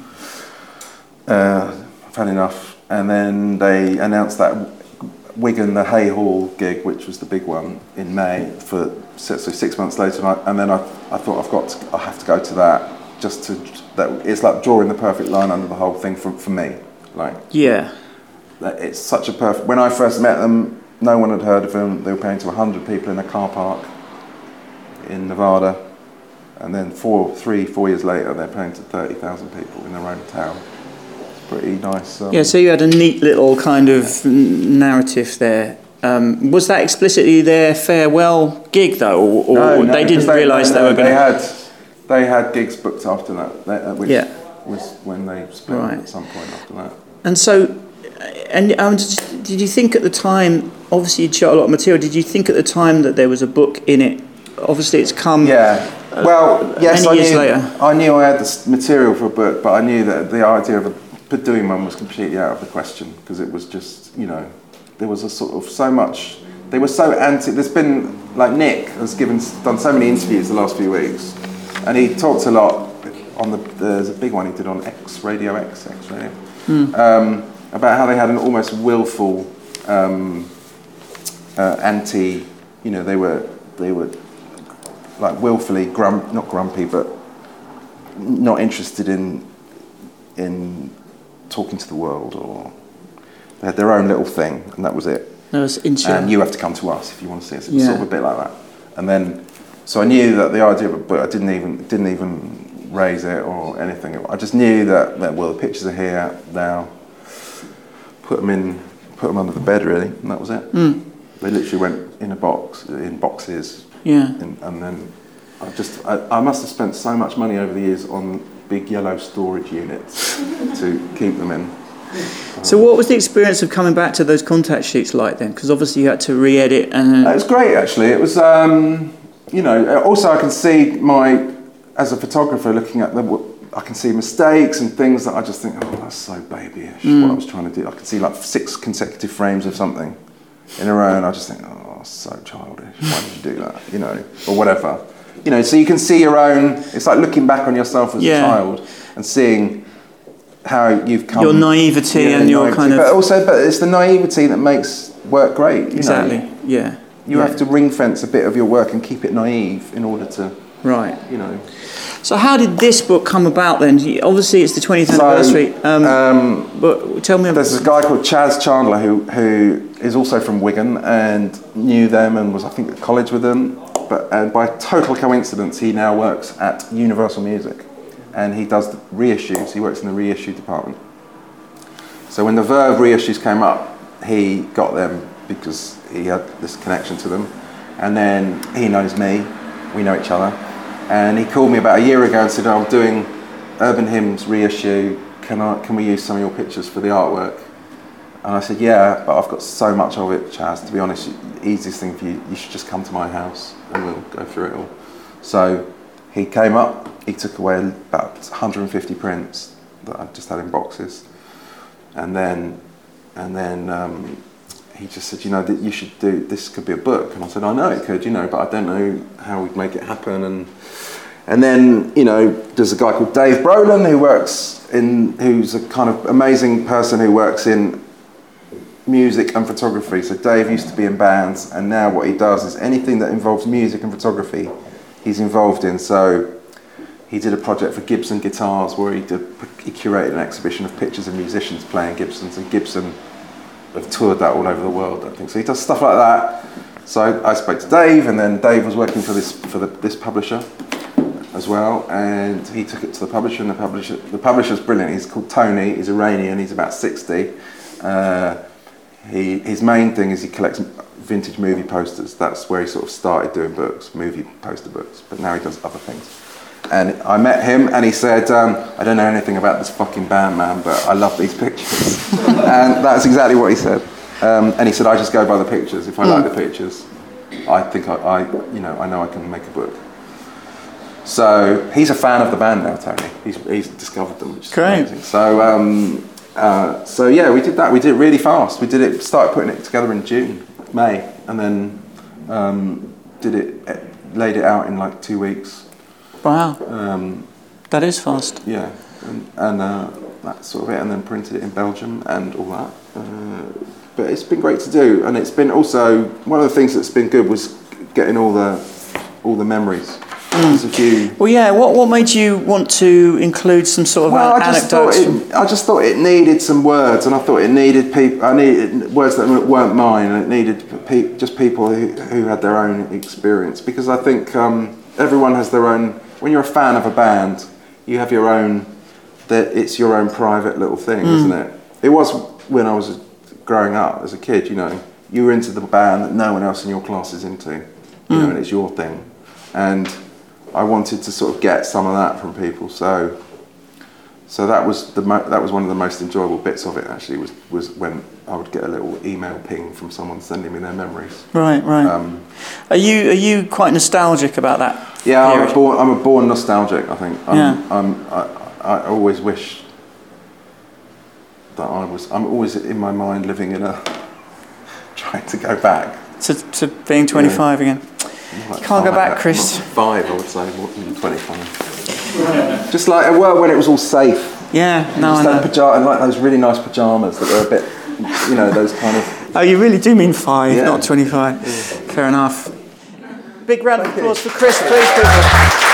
I've had enough. And then they announced that Wigan, the Hay Hall gig, which was the big one in May. So 6 months later, and then I thought I have to go to that. It's like drawing the perfect line under the whole thing for me. Like Yeah. it's such a perfect. When I first met them, no one had heard of them. They were playing to 100 people in a car park in Nevada, and then 4 years later, they're playing to 30,000 people in their own town. It's pretty nice. Yeah, so you had a neat little kind of narrative there. Was that explicitly their farewell gig though, or No, they didn't realise they were going to? They had gigs booked after that, which Yeah. was when they split Right. at some point after that. And so, did you think at the time? Obviously, you'd shot a lot of material. Did you think at the time that there was a book in it? Obviously, it's come. Yeah. Well, yes, many years later. I knew I had the material for a book, but I knew that the idea of doing one was completely out of the question because it was just, there was a sort of so much. They were so anti. There's been like Nick has done so many interviews the last few weeks, and he talked a lot on there's a big one he did on X Radio, about how they had an almost willful anti. They were like willfully not grumpy, but not interested in talking to the world, or they had their own little thing, and that was it. That was And you have to come to us if you want to see us. It was sort of a bit like that. And then, so I knew that the idea of a book, I didn't even raise it or anything. I just knew that the pictures are here now. Put them under the bed really, and that was it. They literally went in boxes. Yeah. And then I must have spent so much money over the years on big yellow storage units to keep them in. So what was the experience of coming back to those contact sheets like then? Because obviously you had to re-edit and... It was great actually. It was, also I can see as a photographer looking at I can see mistakes and things that I just think, oh, that's so babyish, what I was trying to do. I could see like 6 consecutive frames of something in a row and I just think, oh, so childish, why did you do that, or whatever. So you can see your own, it's like looking back on yourself as a child and seeing how you've come... Your naivety and your kind of... But it's the naivety that makes work great. Exactly, yeah. You have to ring fence a bit of your work and keep it naive in order to... Right. So how did this book come about then? Obviously it's the 20th anniversary. But tell me... There's a guy called Chaz Chandler who is also from Wigan and knew them and was, I think, at college with them. But by total coincidence, he now works at Universal Music. And he does the reissues. He works in the reissue department. So when the Verve reissues came up, he got them because he had this connection to them. And then he knows me. We know each other. And he called me about a year ago and said, I'm doing Urban Hymns reissue. Can we use some of your pictures for the artwork? And I said, yeah, but I've got so much of it, Chaz. To be honest, the easiest thing for you should just come to my house and we'll go through it all. So he came up he took away about 150 prints that I just had in boxes, and then he just said, that you should do this. Could be a book, and I said, I know it could, but I don't know how we'd make it happen. And then there's a guy called Dave Brolin who's a kind of amazing person who works in music and photography. So Dave used to be in bands, and now what he does is anything that involves music and photography, he's involved in. So he did a project for Gibson Guitars where he curated an exhibition of pictures of musicians playing Gibsons, and Gibson have toured that all over the world, I think. So he does stuff like that. So I spoke to Dave, and then Dave was working for this publisher as well, and he took it to the publisher, and the publisher's brilliant. He's called Tony. He's Iranian. He's about 60. His main thing is he collects vintage movie posters. That's where he sort of started doing books, movie poster books, but now he does other things. And I met him, and he said, I don't know anything about this fucking band, man, but I love these pictures. And that's exactly what he said. And he said, I just go by the pictures. If I like the pictures, I think I know I can make a book. So he's a fan of the band now, Tony. He's discovered them, which is amazing. So yeah, we did that. We did it really fast. We started putting it together in May, and then laid it out in like 2 weeks. Wow. That is fast. Yeah, and that's sort of it, and then printed it in Belgium and all that. But it's been great to do, and it's been also one of the things that's been good was getting all the memories. Well, yeah. What made you want to include some sort of anecdotes? I just thought it needed some words, and I thought it needed people. I needed words that weren't mine, and it needed just people who had their own experience. Because I think everyone has their own. When you're a fan of a band, you have your own. That it's your own private little thing, isn't it? It was when I was growing up as a kid. You were into the band that no one else in your class is into. And it's your thing, and I wanted to sort of get some of that from people, so that was one of the most enjoyable bits of it. Actually, was when I would get a little email ping from someone sending me their memories. Right. Are you quite nostalgic about that? Yeah, I'm a born nostalgic. I think. I always wish that I'm always in my mind living in trying to go back to being 25 again. Like can't go back, Chris. 5, I would say, more than 25. Just like a world when it was all safe. Yeah, no, I know. And like those really nice pajamas that were a bit, those kind of... Oh, you really do mean 5, not 25. Yeah. Fair enough. Big round of applause for Chris, please, people.